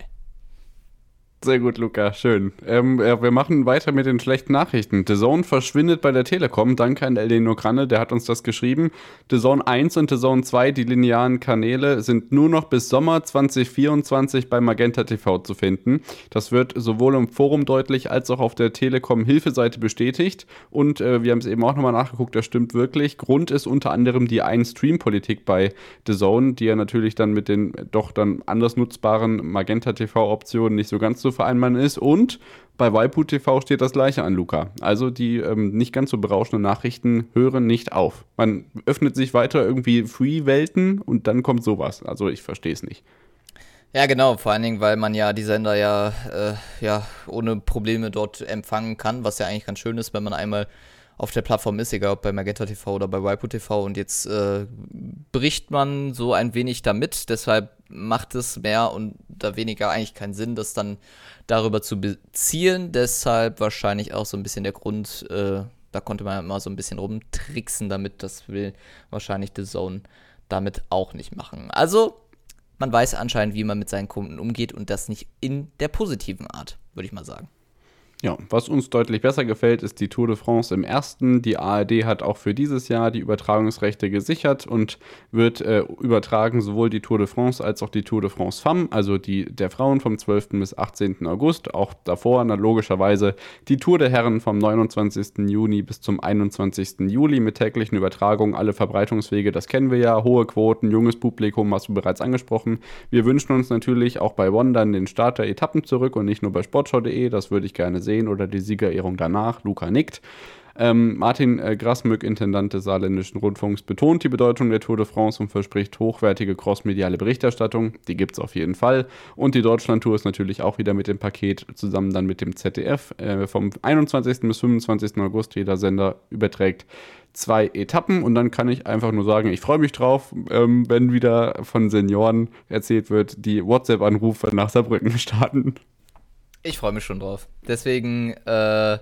S2: Sehr gut, Luca, schön. Ähm, ja, wir machen weiter mit den schlechten Nachrichten. D A Z N verschwindet bei der Telekom. Danke an Eldino Granne, der hat uns das geschrieben. D A Z N eins und D A Z N zwei, die linearen Kanäle, sind nur noch bis Sommer zwanzig vierundzwanzig bei Magenta T V zu finden. Das wird sowohl im Forum deutlich als auch auf der Telekom-Hilfeseite bestätigt. Und äh, wir haben es eben auch nochmal nachgeguckt, das stimmt wirklich. Grund ist unter anderem die Ein-Stream-Politik bei D A Z N, die ja natürlich dann mit den doch dann anders nutzbaren Magenta T V-Optionen nicht so ganz so vereinbaren ist, und bei Waipu T V steht das Gleiche an, Luca. Also die ähm, nicht ganz so berauschenden Nachrichten hören nicht auf. Man öffnet sich weiter irgendwie Free-Welten und dann kommt sowas. Also ich verstehe es nicht.
S1: Ja, genau, vor allen Dingen, weil man ja die Sender ja, äh, ja ohne Probleme dort empfangen kann, was ja eigentlich ganz schön ist, wenn man einmal auf der Plattform ist, egal ob bei Magenta T V oder bei Waipu T V, und jetzt äh, bricht man so ein wenig damit, deshalb macht es mehr und da weniger eigentlich keinen Sinn, das dann darüber zu beziehen, deshalb wahrscheinlich auch so ein bisschen der Grund, äh, da konnte man immer so ein bisschen rumtricksen damit, das will wahrscheinlich D A Z N damit auch nicht machen. Also, man weiß anscheinend, wie man mit seinen Kunden umgeht, und das nicht in der positiven Art, würde ich mal sagen.
S2: Ja, was uns deutlich besser gefällt, ist die Tour de France im ersten. Die A R D hat auch für dieses Jahr die Übertragungsrechte gesichert und wird äh, übertragen sowohl die Tour de France als auch die Tour de France Femme, also die der Frauen vom zwölften bis achtzehnten August. Auch davor na, logischerweise die Tour der Herren vom neunundzwanzigsten Juni bis zum einundzwanzigsten Juli mit täglichen Übertragungen. Alle Verbreitungswege, das kennen wir ja, hohe Quoten, junges Publikum, hast du bereits angesprochen. Wir wünschen uns natürlich auch bei One dann den Start der Etappen zurück und nicht nur bei sportschau punkt de, das würde ich gerne sehen. Oder die Siegerehrung danach. Luca nickt. Ähm, Martin äh, Grasmück, Intendant des Saarländischen Rundfunks, betont die Bedeutung der Tour de France und verspricht hochwertige crossmediale Berichterstattung. Die gibt es auf jeden Fall. Und die Deutschlandtour ist natürlich auch wieder mit dem Paket zusammen dann mit dem Z D F. Äh, vom einundzwanzigsten bis fünfundzwanzigsten August jeder Sender überträgt zwei Etappen, und dann kann ich einfach nur sagen, ich freue mich drauf, ähm, wenn wieder von Senioren erzählt wird, die WhatsApp-Anrufe nach Saarbrücken starten.
S1: Ich freue mich schon drauf. Deswegen, äh,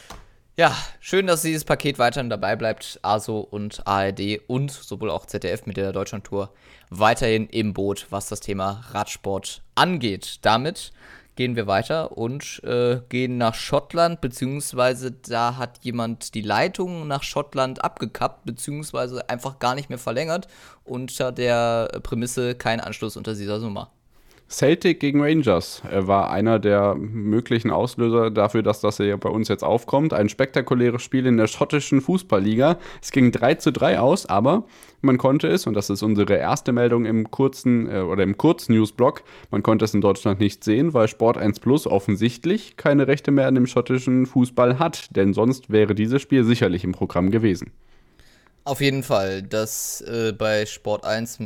S1: ja, schön, dass dieses Paket weiterhin dabei bleibt. A S O und A R D und sowohl auch Z D F mit der Deutschlandtour weiterhin im Boot, was das Thema Radsport angeht. Damit gehen wir weiter und äh, gehen nach Schottland, beziehungsweise da hat jemand die Leitung nach Schottland abgekappt, beziehungsweise einfach gar nicht mehr verlängert, unter der Prämisse kein Anschluss unter dieser Nummer.
S2: Celtic gegen Rangers äh, war einer der möglichen Auslöser dafür, dass das hier bei uns jetzt aufkommt. Ein spektakuläres Spiel in der schottischen Fußballliga. Es ging drei zu drei aus, aber man konnte es, und das ist unsere erste Meldung im kurzen äh, oder im Kurz-News-Blog, man konnte es in Deutschland nicht sehen, weil Sport eins Plus offensichtlich keine Rechte mehr an dem schottischen Fußball hat, denn sonst wäre dieses Spiel sicherlich im Programm gewesen.
S1: Auf jeden Fall, dass äh, bei Sport eins,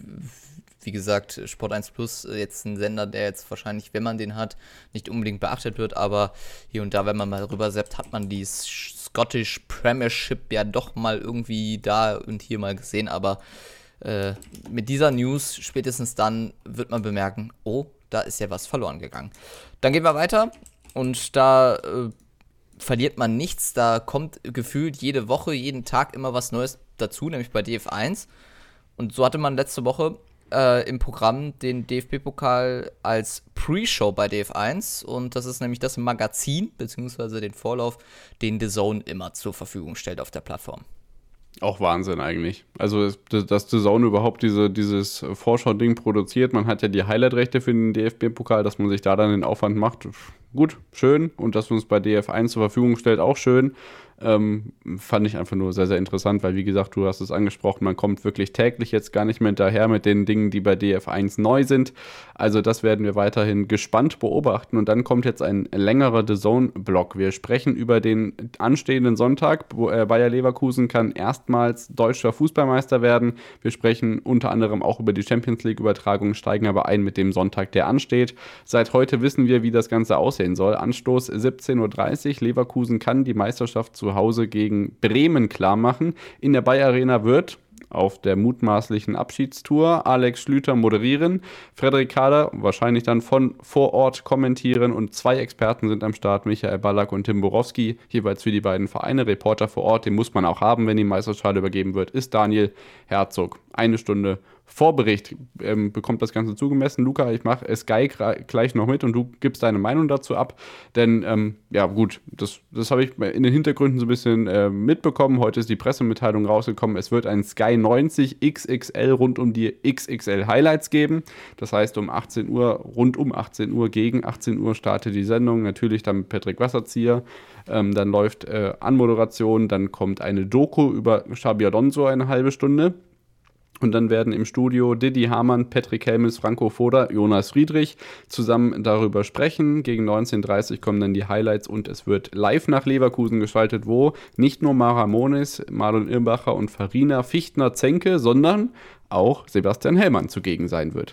S1: wie gesagt, Sport eins Plus jetzt ein Sender, der jetzt wahrscheinlich, wenn man den hat, nicht unbedingt beachtet wird, aber hier und da, wenn man mal rüber zappt, hat man die Scottish Premiership ja doch mal irgendwie da und hier mal gesehen, aber äh, mit dieser News spätestens dann wird man bemerken, oh, da ist ja was verloren gegangen. Dann gehen wir weiter und da äh, verliert man nichts, da kommt gefühlt jede Woche, jeden Tag immer was Neues dazu, nämlich bei D F eins. Und so hatte man letzte Woche äh, im Programm den D F B-Pokal als Pre-Show bei D F eins. Und das ist nämlich das Magazin, beziehungsweise den Vorlauf, den D A Z N immer zur Verfügung stellt auf der Plattform.
S2: Auch Wahnsinn eigentlich. Also, dass D A Z N überhaupt diese, dieses Vorschau-Ding produziert. Man hat ja die Highlight-Rechte für den D F B-Pokal, dass man sich da dann den Aufwand macht. Gut, schön. Und dass man es bei D F eins zur Verfügung stellt, auch schön. Ähm, fand ich einfach nur sehr, sehr interessant, weil, wie gesagt, du hast es angesprochen, man kommt wirklich täglich jetzt gar nicht mehr hinterher mit den Dingen, die bei D F eins neu sind. Also das werden wir weiterhin gespannt beobachten. Und dann kommt jetzt ein längerer D A Z N-Block. Wir sprechen über den anstehenden Sonntag. Bayer Leverkusen kann erstmals deutscher Fußballmeister werden. Wir sprechen unter anderem auch über die Champions League-Übertragung, steigen aber ein mit dem Sonntag, der ansteht. Seit heute wissen wir, wie das Ganze aussehen soll. Anstoß siebzehn Uhr dreißig. Leverkusen kann die Meisterschaft zu Hause gegen Bremen klar machen. In der Bayer Arena wird auf der mutmaßlichen Abschiedstour Alex Schlüter moderieren, Frederik Kader wahrscheinlich dann von vor Ort kommentieren und zwei Experten sind am Start, Michael Ballack und Tim Borowski, jeweils für die beiden Vereine. Reporter vor Ort, den muss man auch haben, wenn die Meisterschale übergeben wird, ist Daniel Herzog. Eine Stunde Vorbericht ähm, bekommt das Ganze zugemessen. Luca, ich mache Sky gleich noch mit und du gibst deine Meinung dazu ab. Denn, ähm, ja gut, das, das habe ich in den Hintergründen so ein bisschen äh, mitbekommen. Heute ist die Pressemitteilung rausgekommen. Es wird ein Sky neunzig X X L rund um die X X L Highlights geben. Das heißt, um achtzehn Uhr, rund um achtzehn Uhr, gegen achtzehn Uhr startet die Sendung. Natürlich dann mit Patrick Wasserzieher. Ähm, dann läuft äh, Anmoderation, dann kommt eine Doku über Xabi Alonso eine halbe Stunde. Und dann werden im Studio Didi Hamann, Patrick Helmes, Franco Foda, Jonas Friedrich zusammen darüber sprechen. Gegen neunzehn Uhr dreißig kommen dann die Highlights und es wird live nach Leverkusen geschaltet, wo nicht nur Mara Monis, Marlon Irbacher und Farina Fichtner-Zenke, sondern auch Sebastian Hellmann zugegen sein wird.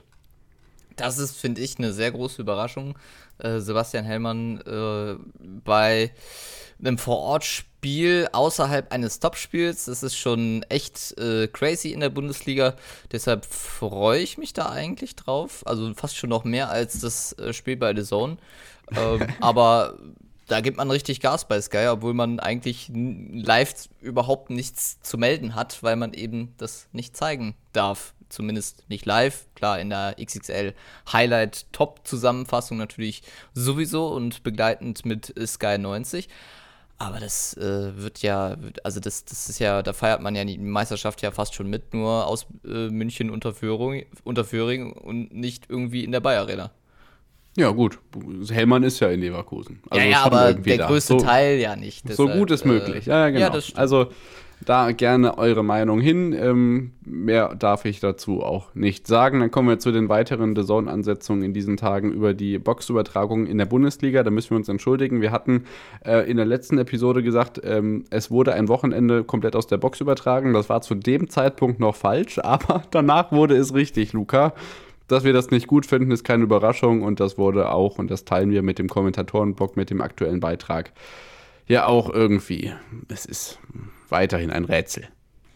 S1: Das ist, finde ich, eine sehr große Überraschung. Äh, Sebastian Hellmann äh, bei einem Vorortspiel außerhalb eines Topspiels. Das ist schon echt äh, crazy in der Bundesliga. Deshalb freue ich mich da eigentlich drauf. Also fast schon noch mehr als das äh, Spiel bei The Zone. Ähm, aber da gibt man richtig Gas bei Sky, obwohl man eigentlich live überhaupt nichts zu melden hat, weil man eben das nicht zeigen darf. Zumindest nicht live. Klar, in der X X L Highlight-Top-Zusammenfassung natürlich sowieso und begleitend mit Sky neunzig. Aber das äh, wird ja, also das, das ist ja, da feiert man ja die Meisterschaft ja fast schon mit, nur aus äh, München unter Föhring, unter Föhring und nicht irgendwie in der Bayer Arena.
S2: Ja, gut. Hellmann ist ja in Leverkusen. Also
S1: ja, ja, aber der
S2: da.
S1: größte
S2: so,
S1: Teil ja nicht.
S2: Deshalb, so gut ist möglich. Äh, ja, ja, genau. Ja, das stimmt. Also da gerne eure Meinung hin. Ähm, mehr darf ich dazu auch nicht sagen. Dann kommen wir zu den weiteren D A Z N-Ansetzungen in diesen Tagen über die Boxübertragung in der Bundesliga. Da müssen wir uns entschuldigen. Wir hatten äh, in der letzten Episode gesagt, ähm, es wurde ein Wochenende komplett aus der Box übertragen. Das war zu dem Zeitpunkt noch falsch, aber danach wurde es richtig, Luca. Dass wir das nicht gut finden, ist keine Überraschung und das wurde auch, und das teilen wir mit dem Kommentatorenblog, mit dem aktuellen Beitrag, ja auch irgendwie. Es ist weiterhin ein Rätsel.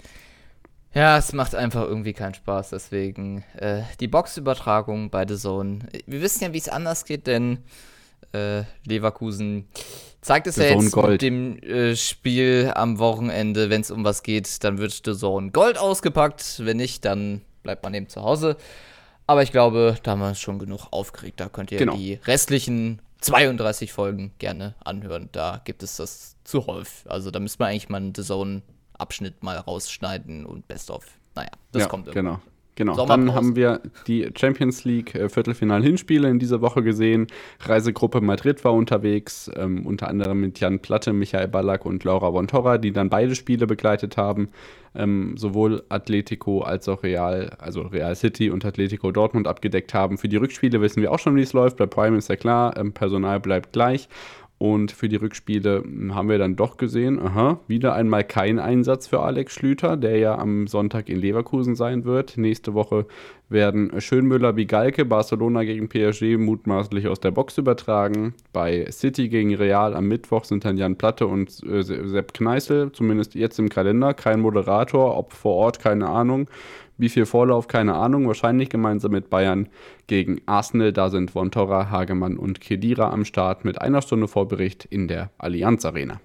S1: Ja, es macht einfach irgendwie keinen Spaß, deswegen äh, die Boxübertragung bei The Zone. Wir wissen ja, wie es anders geht, denn äh, Leverkusen zeigt es
S2: The
S1: ja
S2: Zone
S1: jetzt
S2: Gold.
S1: mit dem äh, Spiel am Wochenende, wenn es um was geht, dann wird The Zone Gold ausgepackt, wenn nicht, dann bleibt man eben zu Hause. Aber ich glaube, da haben wir uns schon genug aufgeregt. Da könnt ihr genau. die restlichen zweiunddreißig Folgen gerne anhören. Da gibt es das zuhauf. Also da müsste man eigentlich mal einen The Zone-Abschnitt mal rausschneiden und Best of. Naja, das
S2: ja,
S1: kommt irgendwie.
S2: Genau. Genau, dann haben wir die Champions League äh, Viertelfinal-Hinspiele in dieser Woche gesehen. Reisegruppe Madrid war unterwegs, ähm, unter anderem mit Jan Platte, Michael Ballack und Laura Bontorra, die dann beide Spiele begleitet haben. Ähm, sowohl Atletico als auch Real, also Real City und Atletico Dortmund abgedeckt haben. Für die Rückspiele wissen wir auch schon, wie es läuft. Bei Prime ist ja klar, ähm, Personal bleibt gleich. Und für die Rückspiele haben wir dann doch gesehen, aha, wieder einmal kein Einsatz für Alex Schlüter, der ja am Sonntag in Leverkusen sein wird. Nächste Woche werden Schönmüller wie Galke, Barcelona gegen P S G mutmaßlich aus der Box übertragen. Bei City gegen Real am Mittwoch sind dann Jan Platte und äh, Sepp Kneißl, zumindest jetzt im Kalender. Kein Moderator, ob vor Ort, keine Ahnung. Wie viel Vorlauf, keine Ahnung. Wahrscheinlich gemeinsam mit Bayern gegen Arsenal. Da sind Vontora, Hagemann und Khedira am Start mit einer Stunde Vorbericht in der Allianz Arena.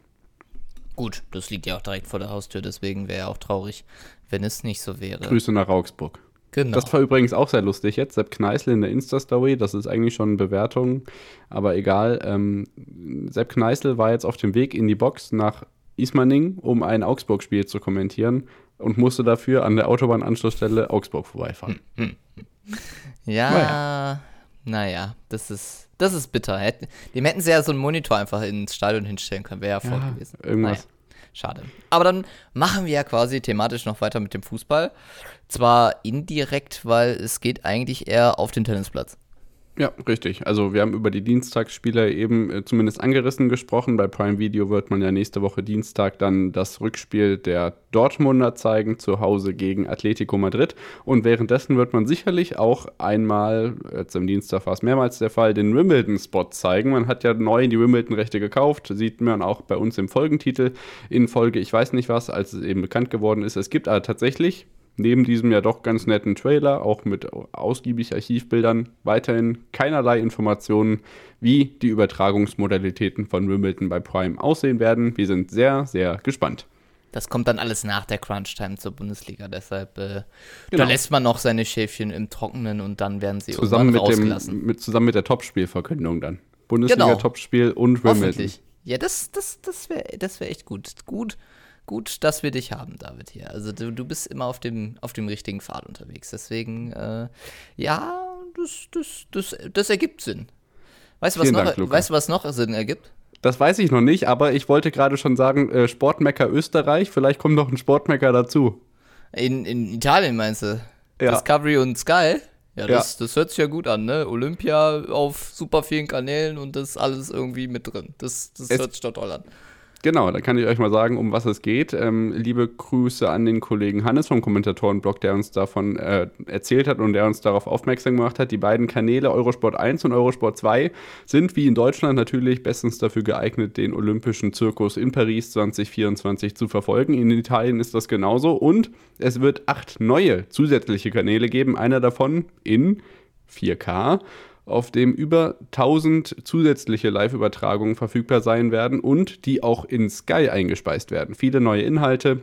S1: Gut, das liegt ja auch direkt vor der Haustür, deswegen wäre ja auch traurig, wenn es nicht so wäre.
S2: Grüße nach Augsburg.
S1: Genau.
S2: Das war übrigens auch sehr lustig jetzt. Sepp Kneißl in der Insta-Story, das ist eigentlich schon eine Bewertung, aber egal. Ähm, Sepp Kneißl war jetzt auf dem Weg in die Box nach Ismaning, um ein Augsburg-Spiel zu kommentieren und musste dafür an der Autobahnanschlussstelle Augsburg vorbeifahren.
S1: Hm, hm. Ja, naja, naja das, ist, das ist bitter. Dem hätten sie ja so einen Monitor einfach ins Stadion hinstellen können, wäre ja voll
S2: ja,
S1: gewesen.
S2: Irgendwas.
S1: Naja, schade. Aber dann machen wir ja quasi thematisch noch weiter mit dem Fußball. Zwar indirekt, weil es geht eigentlich eher auf den Tennisplatz.
S2: Ja, richtig. Also wir haben über die Dienstagsspiele eben äh, zumindest angerissen gesprochen. Bei Prime Video wird man ja nächste Woche Dienstag dann das Rückspiel der Dortmunder zeigen, zu Hause gegen Atletico Madrid. Und währenddessen wird man sicherlich auch einmal, jetzt am Dienstag war es mehrmals der Fall, den Wimbledon-Spot zeigen. Man hat ja neu die Wimbledon-Rechte gekauft, sieht man auch bei uns im Folgentitel in Folge, ich weiß nicht was, als es eben bekannt geworden ist. Es gibt aber tatsächlich neben diesem ja doch ganz netten Trailer, auch mit ausgiebig Archivbildern, weiterhin keinerlei Informationen, wie die Übertragungsmodalitäten von Wimbledon bei Prime aussehen werden. Wir sind sehr, sehr gespannt.
S1: Das kommt dann alles nach der Crunch-Time zur Bundesliga, deshalb äh,
S2: genau.
S1: Da lässt man noch seine Schäfchen im Trockenen und dann werden sie
S2: zusammen
S1: irgendwann
S2: mit
S1: rausgelassen.
S2: Dem, mit, zusammen mit der Topspielverkündung dann. Bundesliga-Topspiel genau. Und Wimbledon.
S1: Hoffentlich. Ja, das, das, das wäre das wär echt gut. Gut. Gut, dass wir dich haben, David, hier. Also du, du bist immer auf dem, auf dem richtigen Pfad unterwegs. Deswegen, äh, ja, das, das, das, das ergibt Sinn. Weißt du, was, Dank, noch, weißt, was noch Sinn ergibt?
S2: Das weiß ich noch nicht, aber ich wollte gerade schon sagen, äh, Sportmecker Österreich, vielleicht kommt noch ein Sportmecker dazu.
S1: In, in Italien meinst du?
S2: Ja.
S1: Discovery und Sky? Ja, das,
S2: ja.
S1: das hört sich ja gut an, ne? Olympia auf super vielen Kanälen und das alles irgendwie mit drin. Das, das hört sich doch toll an.
S2: Genau, da kann ich euch mal sagen, um was es geht. Ähm, liebe Grüße an den Kollegen Hannes vom Kommentatorenblog, der uns davon äh, erzählt hat und der uns darauf aufmerksam gemacht hat. Die beiden Kanäle Eurosport eins und Eurosport zwei sind wie in Deutschland natürlich bestens dafür geeignet, den Olympischen Zirkus in Paris zwanzig vierundzwanzig zu verfolgen. In Italien ist das genauso und es wird acht neue zusätzliche Kanäle geben. Einer davon in vier K. Auf dem über tausend zusätzliche Live-Übertragungen verfügbar sein werden und die auch in Sky eingespeist werden. Viele neue Inhalte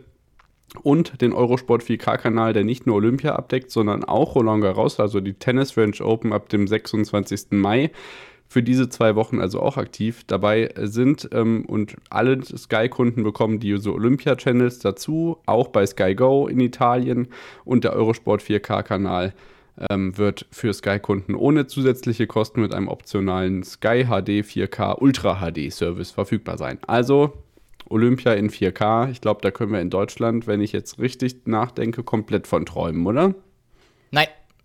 S2: und den Eurosport vier K-Kanal, der nicht nur Olympia abdeckt, sondern auch Roland Garros, also die Tennis French Open ab dem sechsundzwanzigsten Mai. Für diese zwei Wochen also auch aktiv dabei sind ähm, und alle Sky-Kunden bekommen diese Olympia-Channels dazu, auch bei Sky Go in Italien und der Eurosport vier K-Kanal Ähm, wird für Sky-Kunden ohne zusätzliche Kosten mit einem optionalen Sky H D vier K Ultra H D Service verfügbar sein. Also Olympia in vier K, ich glaube, da können wir in Deutschland, wenn ich jetzt richtig nachdenke, komplett von träumen, oder?
S1: Nein.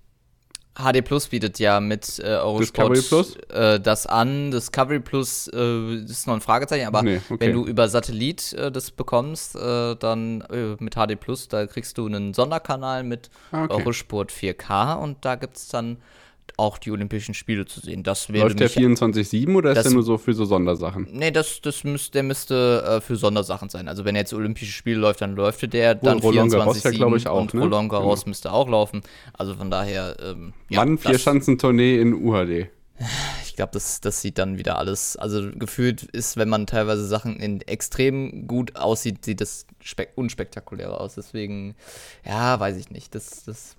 S1: H D Plus bietet ja mit äh, Eurosport
S2: Discovery Plus?
S1: Äh, das an. Discovery Plus äh, ist noch ein Fragezeichen, aber
S2: nee, okay.
S1: Wenn du über Satellit äh, das bekommst, äh, dann äh, mit H D Plus, da kriegst du einen Sonderkanal mit okay. Eurosport vier K und da gibt es dann auch die Olympischen Spiele zu sehen. Das
S2: Läuft der vierundzwanzig sieben oder ist der nur so für so Sondersachen?
S1: Nee, das, das müsst, der müsste äh, für Sondersachen sein. Also wenn jetzt Olympische Spiele läuft, dann läuft der dann vierundzwanzig sieben
S2: ja, ich auch,
S1: und
S2: ne?
S1: Roland Garros
S2: genau.
S1: müsste auch laufen. Also von daher, ähm, ja.
S2: Wann Vierschanzentournee in U H D?
S1: Ich glaube, das, das sieht dann wieder alles, also gefühlt ist, wenn man teilweise Sachen in extrem gut aussieht, sieht das spek- unspektakulärer aus. Deswegen, ja, weiß ich nicht. Das, das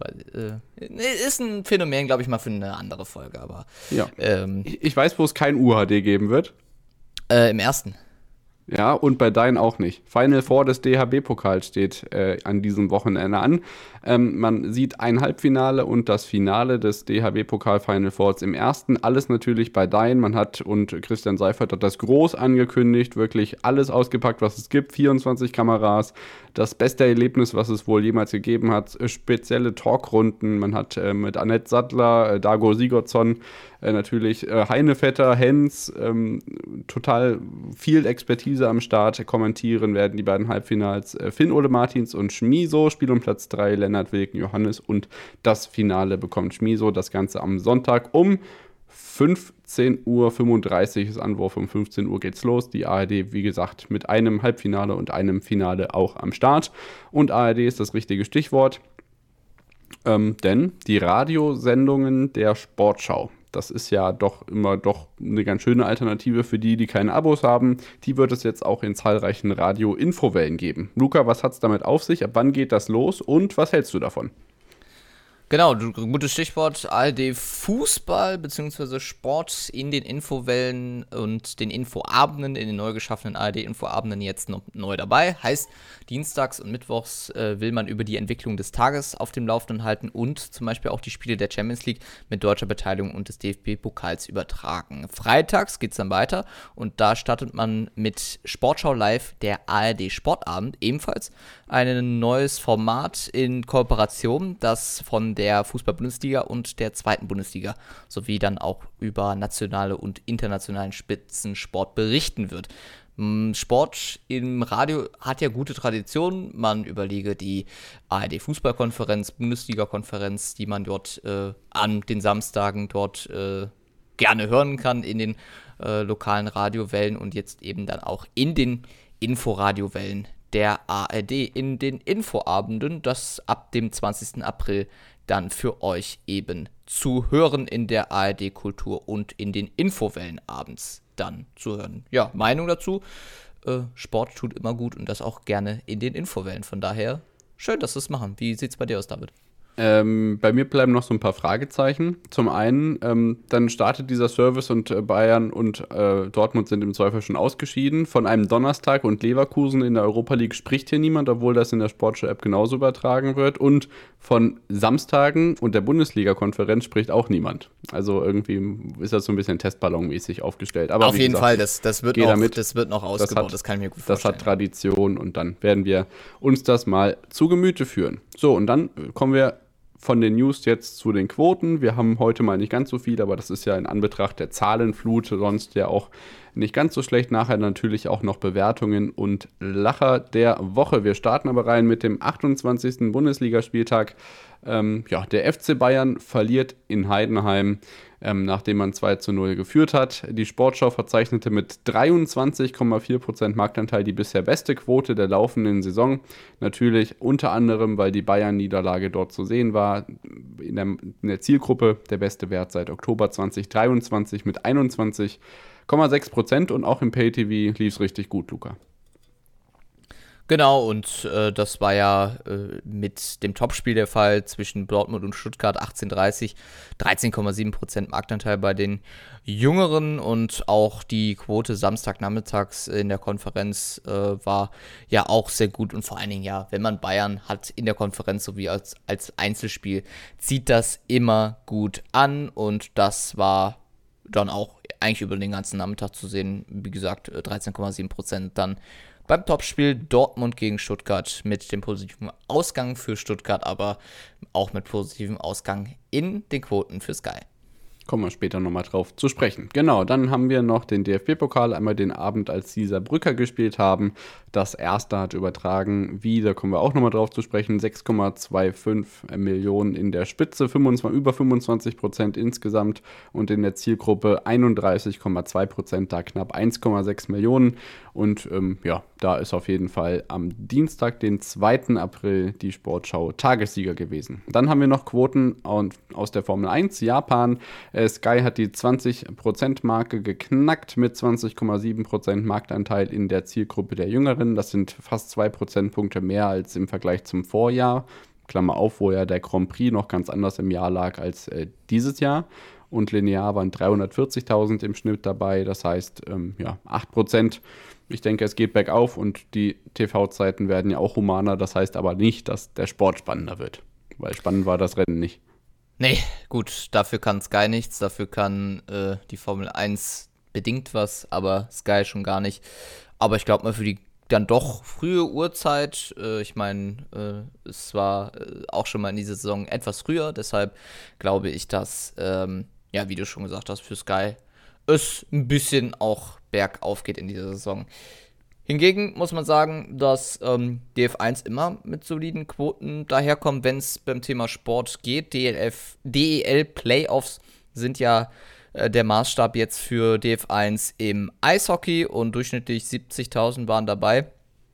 S1: äh, ist ein Phänomen, glaube ich, mal für eine andere Folge. Aber
S2: ja.
S1: ähm,
S2: ich, ich weiß, wo es kein U H D geben wird.
S1: Äh, im ersten.
S2: Ja, und bei deinen auch nicht. Final Four des D H B-Pokals steht äh, an diesem Wochenende an. Ähm, man sieht ein Halbfinale und das Finale des D H B-Pokal Final Fours im ersten. Alles natürlich bei deinen. Man hat, und Christian Seifert hat das groß angekündigt, wirklich alles ausgepackt, was es gibt. vierundzwanzig Kameras, das beste Erlebnis, was es wohl jemals gegeben hat. Spezielle Talkrunden. Man hat äh, mit Annette Sattler, äh, Dago Sigurdsson, äh, natürlich äh, Heinevetter, Hens, ähm, total viel Expertise am Start. Kommentieren werden die beiden Halbfinals äh, Finn Ole Martins und Schmiso. Spiel um Platz drei Lennart Wilken Johannes, und das Finale bekommt Schmiso. Das Ganze am Sonntag um fünfzehn Uhr fünfunddreißig ist Anwurf, um fünfzehn Uhr geht's los. Die A R D, wie gesagt, mit einem Halbfinale und einem Finale auch am Start. Und A R D ist das richtige Stichwort, ähm, denn die Radiosendungen der Sportschau, das ist ja doch immer doch eine ganz schöne Alternative für die, die keine Abos haben. Die wird es jetzt auch in zahlreichen Radio-Infowellen geben. Luca, was hat es damit auf sich? Ab wann geht das los und was hältst du davon?
S1: Genau, gutes Stichwort. A R D Fußball bzw. Sport in den Infowellen und den Infoabenden, in den neu geschaffenen A R D Infoabenden jetzt noch neu dabei. Heißt, dienstags und mittwochs äh, will man über die Entwicklung des Tages auf dem Laufenden halten und zum Beispiel auch die Spiele der Champions League mit deutscher Beteiligung und des D F B-Pokals übertragen. Freitags geht es dann weiter und da startet man mit Sportschau Live, der A R D Sportabend, ebenfalls ein neues Format in Kooperation, das von der Fußball-Bundesliga und der zweiten Bundesliga sowie dann auch über nationale und internationalen Spitzensport berichten wird. Sport im Radio hat ja gute Traditionen. Man überlege die A R D-Fußballkonferenz, Bundesliga-Konferenz, die man dort äh, an den Samstagen dort äh, gerne hören kann in den äh, lokalen Radiowellen und jetzt eben dann auch in den Inforadiowellen der A R D in den Infoabenden, das ab dem zwanzigsten April dann für euch eben zu hören in der A R D Kultur und in den Infowellen abends dann zu hören. Ja, Meinung dazu, äh, Sport tut immer gut und das auch gerne in den Infowellen. Von daher, schön, dass wir es machen. Wie sieht's bei dir aus, David?
S2: Ähm, bei mir bleiben noch so ein paar Fragezeichen. Zum einen, ähm, dann startet dieser Service und äh, Bayern und äh, Dortmund sind im Zweifel schon ausgeschieden. Von einem Donnerstag und Leverkusen in der Europa League spricht hier niemand, obwohl das in der Sportschau-App genauso übertragen wird. Und von Samstagen und der Bundesliga-Konferenz spricht auch niemand. Also irgendwie ist das so ein bisschen testballonmäßig aufgestellt. Aber
S1: auf jeden
S2: gesagt,
S1: Fall, das, das, wird noch, damit, das wird noch ausgebaut, das, hat, das kann ich mir gut vorstellen.
S2: Das hat Tradition und dann werden wir uns das mal zu Gemüte führen. So, und dann kommen wir von den News jetzt zu den Quoten. Wir haben heute mal nicht ganz so viel, aber das ist ja in Anbetracht der Zahlenflut sonst ja auch nicht ganz so schlecht. Nachher natürlich auch noch Bewertungen und Lacher der Woche. Wir starten aber rein mit dem achtundzwanzigsten Bundesligaspieltag. Ähm, ja, der F C Bayern verliert in Heidenheim, ähm, nachdem man zwei zu null geführt hat. Die Sportschau verzeichnete mit dreiundzwanzig Komma vier Prozent Marktanteil die bisher beste Quote der laufenden Saison. Natürlich unter anderem, weil die Bayern-Niederlage dort zu sehen war. In der, in der Zielgruppe der beste Wert seit Oktober zweitausenddreiundzwanzig mit einundzwanzig Komma sechs Prozent und auch im Pay-T V lief es richtig gut, Luca.
S1: Genau, und äh, das war ja äh, mit dem Topspiel der Fall zwischen Dortmund und Stuttgart achtzehn dreißig, dreizehn Komma sieben Prozent Marktanteil bei den Jüngeren und auch die Quote Samstagnachmittags in der Konferenz äh, war ja auch sehr gut und vor allen Dingen ja, wenn man Bayern hat in der Konferenz sowie als, als Einzelspiel, zieht das immer gut an und das war dann auch eigentlich über den ganzen Nachmittag zu sehen, wie gesagt dreizehn Komma sieben Prozent dann beim Topspiel Dortmund gegen Stuttgart mit dem positiven Ausgang für Stuttgart, aber auch mit positivem Ausgang in den Quoten für Sky.
S2: Kommen wir später nochmal drauf zu sprechen. Genau, dann haben wir noch den D F B-Pokal, einmal den Abend, als die Saarbrücker gespielt haben. Das erste hat übertragen, wie, da kommen wir auch nochmal drauf zu sprechen, sechs Komma fünfundzwanzig Millionen in der Spitze, fünfundzwanzig, über fünfundzwanzig Prozent insgesamt und in der Zielgruppe einunddreißig Komma zwei Prozent, da knapp eins Komma sechs Millionen. Und ähm, ja, da ist auf jeden Fall am Dienstag, den zweiten April, die Sportschau Tagessieger gewesen. Dann haben wir noch Quoten aus der Formel eins, Japan. Äh, Sky hat die zwanzig Prozent Marke geknackt mit zwanzig Komma sieben Prozent Marktanteil in der Zielgruppe der Jüngeren. Das sind fast zwei Prozentpunkte mehr als im Vergleich zum Vorjahr. Klammer auf, wo ja der Grand Prix noch ganz anders im Jahr lag als äh, dieses Jahr. und linear waren dreihundertvierzigtausend im Schnitt dabei. Das heißt, ähm, ja, acht Prozent. Ich denke, es geht bergauf und die T V-Zeiten werden ja auch humaner. Das heißt aber nicht, dass der Sport spannender wird, weil spannend war das Rennen nicht.
S1: Nee, gut, dafür kann Sky nichts, dafür kann äh, die Formel eins bedingt was, aber Sky schon gar nicht. Aber ich glaube mal für die dann doch frühe Uhrzeit, äh, ich meine, äh, es war äh, auch schon mal in dieser Saison etwas früher, deshalb glaube ich, dass, ähm, ja, wie du schon gesagt hast, für Sky es ein bisschen auch bergauf geht in dieser Saison. Hingegen muss man sagen, dass ähm, D F eins immer mit soliden Quoten daherkommt, wenn es beim Thema Sport geht. D L F, D E L Playoffs sind ja äh, der Maßstab jetzt für D F eins im Eishockey und durchschnittlich siebzigtausend waren dabei.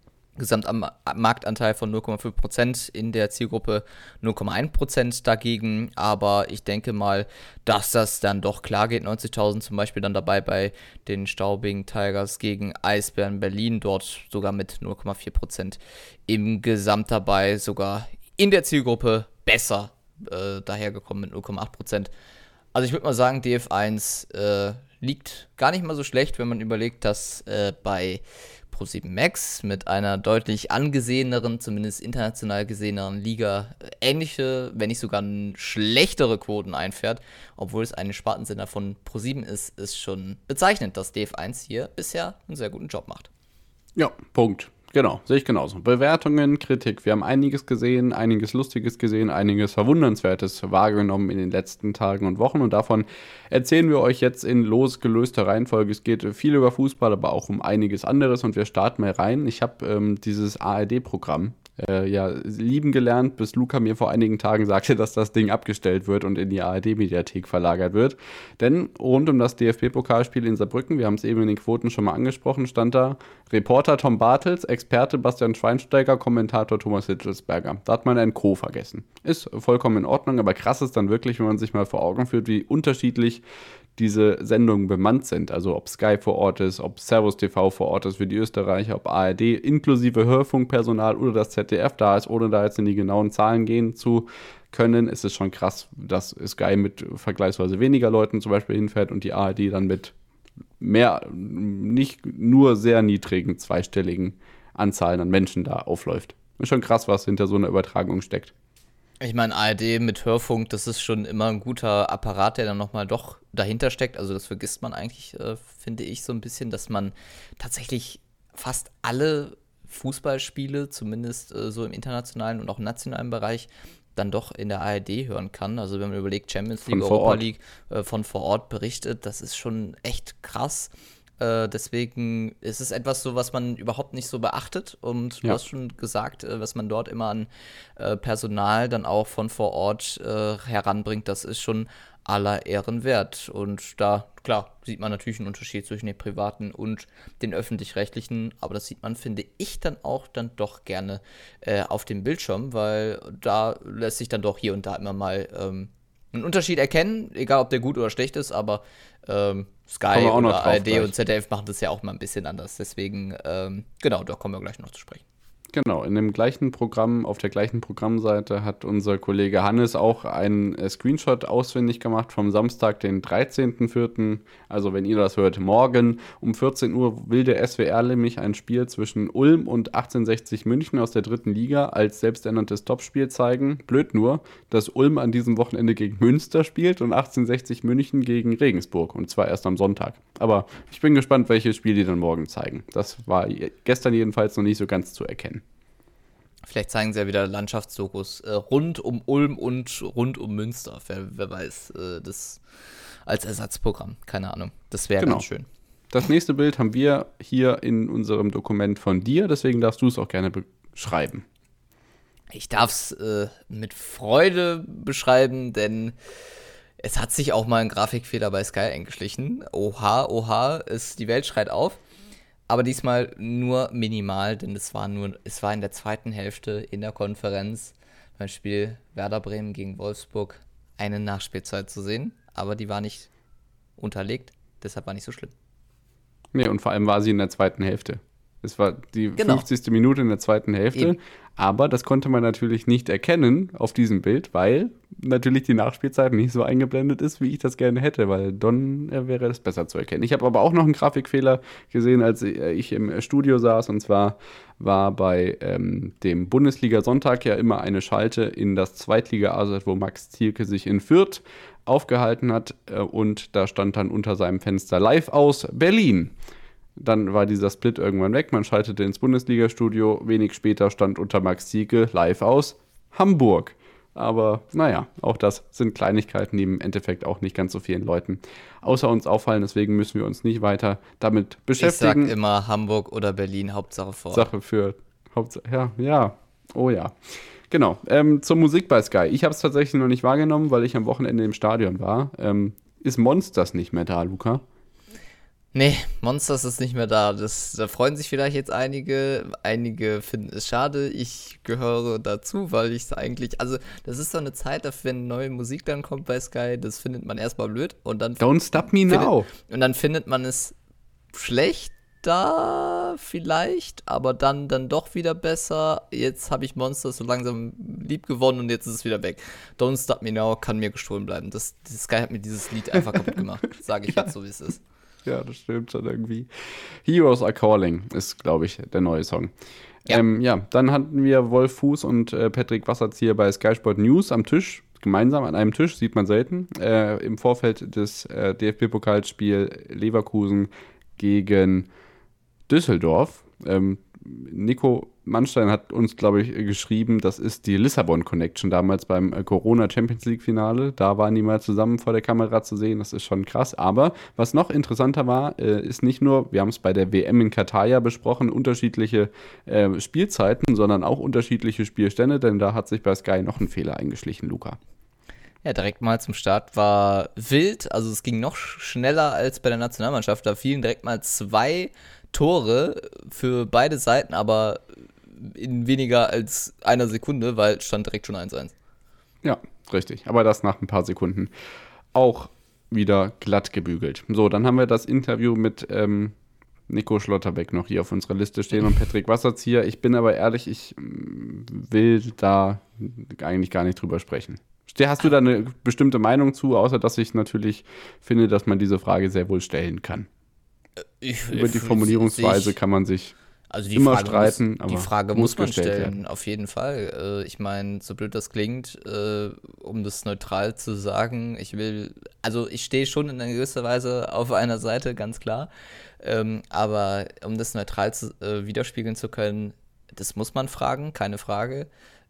S1: Gesamtmarktanteil von null Komma fünf Prozent, in der Zielgruppe null Komma eins Prozent dagegen, aber ich denke mal, dass das dann doch klar geht. neunzigtausend zum Beispiel dann dabei bei den Straubing Tigers gegen Eisbären Berlin, dort sogar mit null Komma vier Prozent im Gesamt dabei, sogar in der Zielgruppe besser äh, dahergekommen mit null Komma acht Prozent. Also ich würde mal sagen, D F eins äh, liegt gar nicht mal so schlecht, wenn man überlegt, dass äh, bei ProSieben Max mit einer deutlich angeseheneren, zumindest international geseheneren Liga ähnliche, wenn nicht sogar schlechtere Quoten einfährt, obwohl es ein Spartensender von ProSieben ist, ist schon bezeichnend, dass D F eins hier bisher einen sehr guten Job macht.
S2: Ja, Punkt. Genau, sehe ich genauso. Bewertungen, Kritik. Wir haben einiges gesehen, einiges Lustiges gesehen, einiges Verwundernswertes wahrgenommen in den letzten Tagen und Wochen. Und davon erzählen wir euch jetzt in losgelöster Reihenfolge. Es geht viel über Fußball, aber auch um einiges anderes. Und wir starten mal rein. Ich habe ähm, dieses A R D-Programm äh, ja lieben gelernt, bis Luca mir vor einigen Tagen sagte, dass das Ding abgestellt wird und in die A R D-Mediathek verlagert wird. Denn rund um das D F B-Pokalspiel in Saarbrücken, wir haben es eben in den Quoten schon mal angesprochen, stand da Reporter Tom Bartels, Experte Bastian Schweinsteiger, Kommentator Thomas Hitzelsberger. Da hat man ein Co. vergessen. Ist vollkommen in Ordnung, aber krass ist dann wirklich, wenn man sich mal vor Augen führt, wie unterschiedlich diese Sendungen bemannt sind. Also ob Sky vor Ort ist, ob Servus T V vor Ort ist für die Österreicher, ob A R D inklusive Hörfunkpersonal oder das Z D F da ist, ohne da jetzt in die genauen Zahlen gehen zu können, ist es schon krass, dass Sky mit vergleichsweise weniger Leuten zum Beispiel hinfährt und die A R D dann mit mehr, nicht nur sehr niedrigen, zweistelligen Anzahlen an Menschen da aufläuft. Ist schon krass, was hinter so einer Übertragung steckt.
S1: Ich meine, A R D mit Hörfunk, das ist schon immer ein guter Apparat, der dann nochmal doch dahinter steckt. Also das vergisst man eigentlich, äh, finde ich, so ein bisschen, dass man tatsächlich fast alle Fußballspiele, zumindest äh, so im internationalen und auch im nationalen Bereich, dann doch in der A R D hören kann. Also wenn man überlegt, Champions League, Europa League äh, von vor Ort berichtet, das ist schon echt krass. Äh, deswegen ist es etwas so, was man überhaupt nicht so beachtet. Und du
S2: Ja.
S1: hast schon gesagt, äh, was man dort immer an äh, Personal dann auch von vor Ort äh, heranbringt, das ist schon aller Ehren wert. Und da, klar, sieht man natürlich einen Unterschied zwischen den privaten und den öffentlich-rechtlichen, aber das sieht man, finde ich, dann auch dann doch gerne äh, auf dem Bildschirm, weil da lässt sich dann doch hier und da immer mal ähm, einen Unterschied erkennen, egal ob der gut oder schlecht ist, aber ähm, Sky
S2: Kommen wir auch noch
S1: oder
S2: drauf
S1: A R D
S2: gleich.
S1: und Z D F machen das ja auch mal ein bisschen anders. Deswegen, ähm, genau, da kommen wir gleich noch zu sprechen.
S2: Genau, in dem gleichen Programm, auf der gleichen Programmseite hat unser Kollege Hannes auch einen äh, Screenshot ausfindig gemacht vom Samstag, den dreizehnten vierten Also wenn ihr das hört, morgen um vierzehn Uhr will der S W R nämlich ein Spiel zwischen Ulm und achtzehnhundertsechzig München aus der dritten Liga als selbsternanntes Topspiel zeigen. Blöd nur, dass Ulm an diesem Wochenende gegen Münster spielt und achtzehnhundertsechzig München gegen Regensburg und zwar erst am Sonntag. Aber ich bin gespannt, welches Spiel die dann morgen zeigen. Das war gestern jedenfalls noch nicht so ganz zu erkennen.
S1: Vielleicht zeigen sie ja wieder Landschaftsdokus äh, rund um Ulm und rund um Münster. Wer, wer weiß, äh, das als Ersatzprogramm. Keine Ahnung. Das wäre
S2: Genau.
S1: ganz schön.
S2: Das nächste Bild haben wir hier in unserem Dokument von dir, deswegen darfst du es auch gerne beschreiben.
S1: Ich darf es äh, mit Freude beschreiben, denn es hat sich auch mal ein Grafikfehler bei Sky eingeschlichen. Oha, oha, es, die Welt schreit auf. Aber diesmal nur minimal, denn es war nur, es war in der zweiten Hälfte in der Konferenz beim Spiel Werder Bremen gegen Wolfsburg eine Nachspielzeit zu sehen. Aber die war nicht unterlegt, deshalb war nicht so schlimm.
S2: Nee, und vor allem war sie in der zweiten Hälfte. Es war die
S1: Genau.
S2: fünfzigste Minute in der zweiten Hälfte.
S1: Eben.
S2: Aber das konnte man natürlich nicht erkennen auf diesem Bild, weil natürlich die Nachspielzeit nicht so eingeblendet ist, wie ich das gerne hätte, weil dann äh, wäre es besser zu erkennen. Ich habe aber auch noch einen Grafikfehler gesehen, als ich im Studio saß. Und zwar war bei ähm, dem Bundesliga-Sonntag ja immer eine Schalte in das Zweitliga-A S, wo Max Zielke sich in Fürth aufgehalten hat. Äh, und da stand dann unter seinem Fenster live aus Berlin. Dann war dieser Split irgendwann weg, man schaltete ins Bundesliga-Studio. Wenig später stand unter Max Zielke live aus Hamburg. Aber naja, auch das sind Kleinigkeiten, die im Endeffekt auch nicht ganz so vielen Leuten außer uns auffallen. Deswegen müssen wir uns nicht weiter damit beschäftigen.
S1: Ich sag immer Hamburg oder Berlin, Hauptsache vor.
S2: Sache für Hauptsache, ja, ja, oh ja. Genau, ähm, zur Musik bei Sky. Ich habe es tatsächlich noch nicht wahrgenommen, weil ich am Wochenende im Stadion war. Ähm, ist Monsters nicht mehr da, Luca?
S1: Nee, Monsters ist nicht mehr da. Das, da freuen sich vielleicht jetzt einige. Einige finden es schade. Ich gehöre dazu, weil ich es eigentlich. Also, das ist so eine Zeit, wenn neue Musik dann kommt bei Sky, das findet man erstmal blöd. Und dann
S2: Don't stop me now.
S1: Findet, und dann findet man es schlechter, vielleicht, aber dann, dann doch wieder besser. Jetzt habe ich Monsters so langsam lieb gewonnen und jetzt ist es wieder weg. Don't Stop Me Now kann mir gestohlen bleiben. Das, das Sky hat mir dieses Lied einfach kaputt gemacht. Sage ich jetzt so, wie es ist.
S2: Ja, das stimmt schon irgendwie. Heroes Are Calling ist, glaube ich, der neue Song. Ja, ähm, ja dann hatten wir Wolf Fuß und äh, Patrick Wasserzieher bei Sky Sport News am Tisch. Gemeinsam an einem Tisch, sieht man selten. Äh, Im Vorfeld des äh, D F B-Pokalspiel Leverkusen gegen Düsseldorf. Ähm, Nico Mannstein hat uns, glaube ich, geschrieben, das ist die Lissabon-Connection damals beim äh, Corona-Champions-League-Finale. Da waren die mal zusammen vor der Kamera zu sehen, das ist schon krass. Aber was noch interessanter war, äh, ist nicht nur, wir haben es bei der W M in Katar ja besprochen, unterschiedliche äh, Spielzeiten, sondern auch unterschiedliche Spielstände, denn da hat sich bei Sky noch ein Fehler eingeschlichen, Luca.
S1: Ja, direkt mal zum Start war wild, also es ging noch schneller als bei der Nationalmannschaft. Da fielen direkt mal zwei Tore für beide Seiten, aber in weniger als einer Sekunde, weil stand direkt schon eins eins.
S2: Ja, richtig. Aber das nach ein paar Sekunden auch wieder glatt gebügelt. So, dann haben wir das Interview mit ähm, Nico Schlotterbeck noch hier auf unserer Liste stehen und Patrick Wasserzieher. Ich bin aber ehrlich, ich will da eigentlich gar nicht drüber sprechen. Hast du da eine bestimmte Meinung zu, außer dass ich natürlich finde, dass man diese Frage sehr wohl stellen kann?
S1: Ich,
S2: Über die Formulierungsweise ich, kann man sich
S1: also die
S2: immer
S1: Frage
S2: streiten,
S1: muss,
S2: aber
S1: die Frage
S2: muss
S1: muss man
S2: gestellt
S1: stellen,
S2: werden.
S1: Auf jeden Fall. Ich meine, so blöd das klingt, um das neutral zu sagen, ich will, also ich stehe schon in einer gewisser Weise auf einer Seite, ganz klar, aber um das neutral zu, widerspiegeln zu können, das muss man fragen, keine Frage,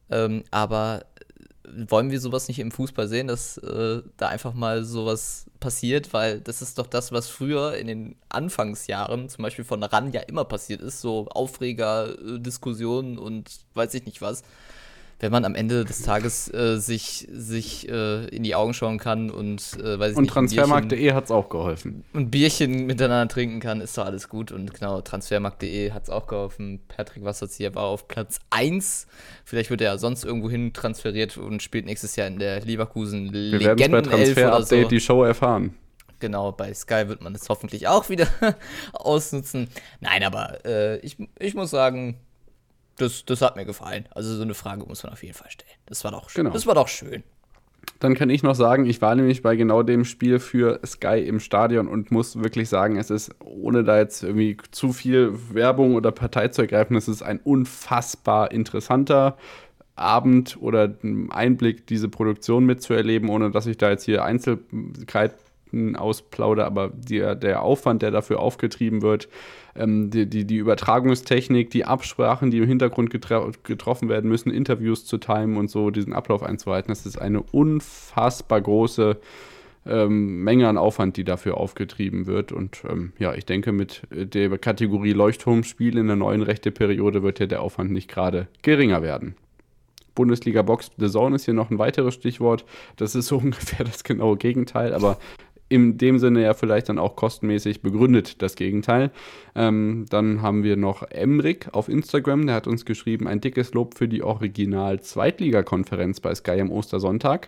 S1: aber wollen wir sowas nicht im Fußball sehen, dass äh, da einfach mal sowas passiert, weil das ist doch das, was früher in den Anfangsjahren, zum Beispiel von R A N ja immer passiert ist, so Aufreger, äh, Diskussionen und weiß ich nicht was. Wenn man am Ende des Tages äh, sich, sich äh, in die Augen schauen kann und äh, weiß ich
S2: und
S1: nicht,
S2: Transfermarkt punkt de hat es auch geholfen.
S1: Und Bierchen miteinander trinken kann, ist doch alles gut. Und genau, Transfermarkt punkt de hat es auch geholfen. Patrick Wasserzieher war auf Platz eins. Vielleicht wird er ja sonst irgendwo hin transferiert und spielt nächstes Jahr in der Leverkusen Legenden-Elf
S2: Wir werden bei Transfer-Update
S1: so.
S2: die Show erfahren.
S1: Genau, bei Sky wird man es hoffentlich auch wieder ausnutzen. Nein, aber äh, ich, ich muss sagen, Das, das hat mir gefallen. Also so eine Frage muss man auf jeden Fall stellen. Das war doch schön.
S2: Genau.
S1: Das war doch schön.
S2: Dann kann ich noch sagen, ich war nämlich bei genau dem Spiel für Sky im Stadion und muss wirklich sagen, es ist, ohne da jetzt irgendwie zu viel Werbung oder Partei zu ergreifen, es ist ein unfassbar interessanter Abend oder Einblick, diese Produktion mitzuerleben, ohne dass ich da jetzt hier Einzelheiten ausplaudere, aber der, der Aufwand, der dafür aufgetrieben wird, ähm, die, die, die Übertragungstechnik, die Absprachen, die im Hintergrund getra- getroffen werden müssen, Interviews zu timen und so, diesen Ablauf einzuhalten, das ist eine unfassbar große ähm, Menge an Aufwand, die dafür aufgetrieben wird. Und ähm, ja, ich denke, mit der Kategorie Leuchtturmspiel in der neuen Rechte-Periode wird ja der Aufwand nicht gerade geringer werden. Bundesliga Box The Zone ist hier noch ein weiteres Stichwort. Das ist so ungefähr das genaue Gegenteil, aber in dem Sinne ja vielleicht dann auch kostenmäßig begründet, das Gegenteil. Ähm, dann haben wir noch Emric auf Instagram, der hat uns geschrieben, ein dickes Lob für die Original-Zweitliga-Konferenz bei Sky am Ostersonntag.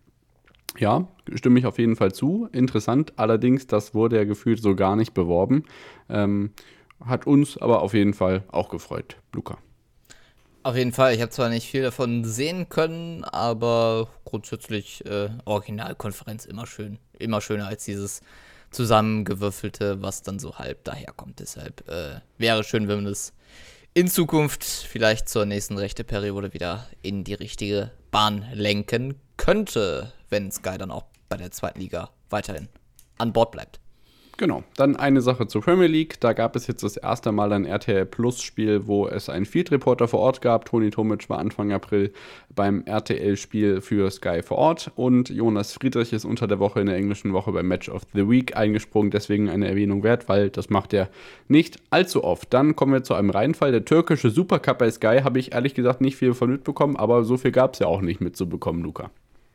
S2: Ja, stimme ich auf jeden Fall zu. Interessant, allerdings, das wurde ja gefühlt so gar nicht beworben. Ähm, Hat uns aber auf jeden Fall auch gefreut, Luca.
S1: Auf jeden Fall, ich habe zwar nicht viel davon sehen können, aber grundsätzlich äh, Originalkonferenz immer schön. Immer schöner als dieses zusammengewürfelte, was dann so halb daherkommt. Deshalb äh, wäre schön, wenn man das in Zukunft vielleicht zur nächsten Rechte-Periode wieder in die richtige Bahn lenken könnte, wenn Sky dann auch bei der zweiten Liga weiterhin an Bord bleibt.
S2: Genau, dann eine Sache zur Premier League. Da gab es jetzt das erste Mal ein R T L Plus Spiel, wo es einen Field Reporter vor Ort gab. Toni Tomic war Anfang April beim R T L-Spiel für Sky vor Ort und Jonas Friedrich ist unter der Woche in der englischen Woche beim Match of the Week eingesprungen. Deswegen eine Erwähnung wert, weil das macht er nicht allzu oft. Dann kommen wir zu einem Reinfall. Der türkische Supercup bei Sky habe ich ehrlich gesagt nicht viel von mitbekommen, aber so viel gab es ja auch nicht mitzubekommen, Luca.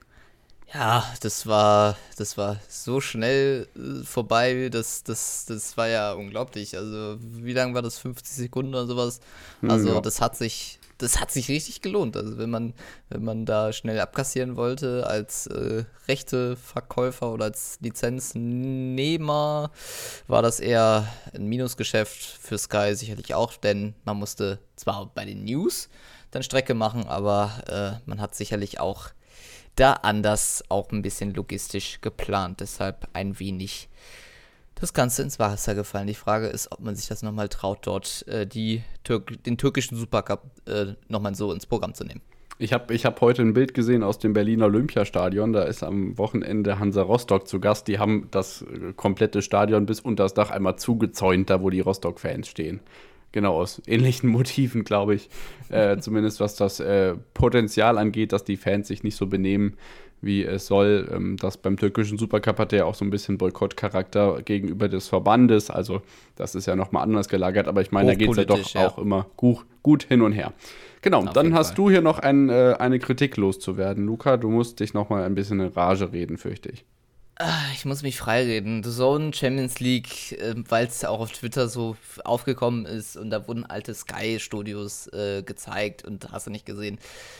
S1: Ja, das war, das war so schnell äh, vorbei, das, das, das war ja unglaublich. Also, wie lang war das? fünfzig Sekunden oder sowas? Also, ja. das hat sich, das hat sich richtig gelohnt. Also, wenn man, wenn man da schnell abkassieren wollte als äh, Rechteverkäufer oder als Lizenznehmer, war das eher ein Minusgeschäft für Sky sicherlich auch, denn man musste zwar bei den News dann Strecke machen, aber äh, man hat sicherlich auch da anders auch ein bisschen logistisch geplant, deshalb ein wenig das Ganze ins Wasser gefallen. Die Frage ist, ob man sich das nochmal traut, dort äh, die Türk- den türkischen Supercup äh, nochmal so ins Programm zu nehmen.
S2: Ich habe ich hab heute ein Bild gesehen aus dem Berliner Olympiastadion, da ist am Wochenende Hansa Rostock zu Gast, die haben das komplette Stadion bis unter das Dach einmal zugezäunt, da wo die Rostock-Fans stehen. Genau, aus ähnlichen Motiven, glaube ich. Äh, zumindest was das äh, Potenzial angeht, dass die Fans sich nicht so benehmen, wie es soll. Ähm, das beim türkischen Supercup hat ja auch so ein bisschen Boykottcharakter gegenüber des Verbandes. Also das ist ja nochmal anders gelagert. Aber ich meine, da geht es ja doch ja. auch immer gut, gut hin und her. Genau, Auf dann hast Fall. du hier noch ein, äh, eine Kritik loszuwerden. Luca, du musst dich nochmal ein bisschen in Rage reden, fürchte ich.
S1: Ich muss mich freireden. The Zone Champions League, äh, weil es auch auf Twitter so aufgekommen ist und da wurden alte Sky-Studios äh, gezeigt und hast du nicht gesehen.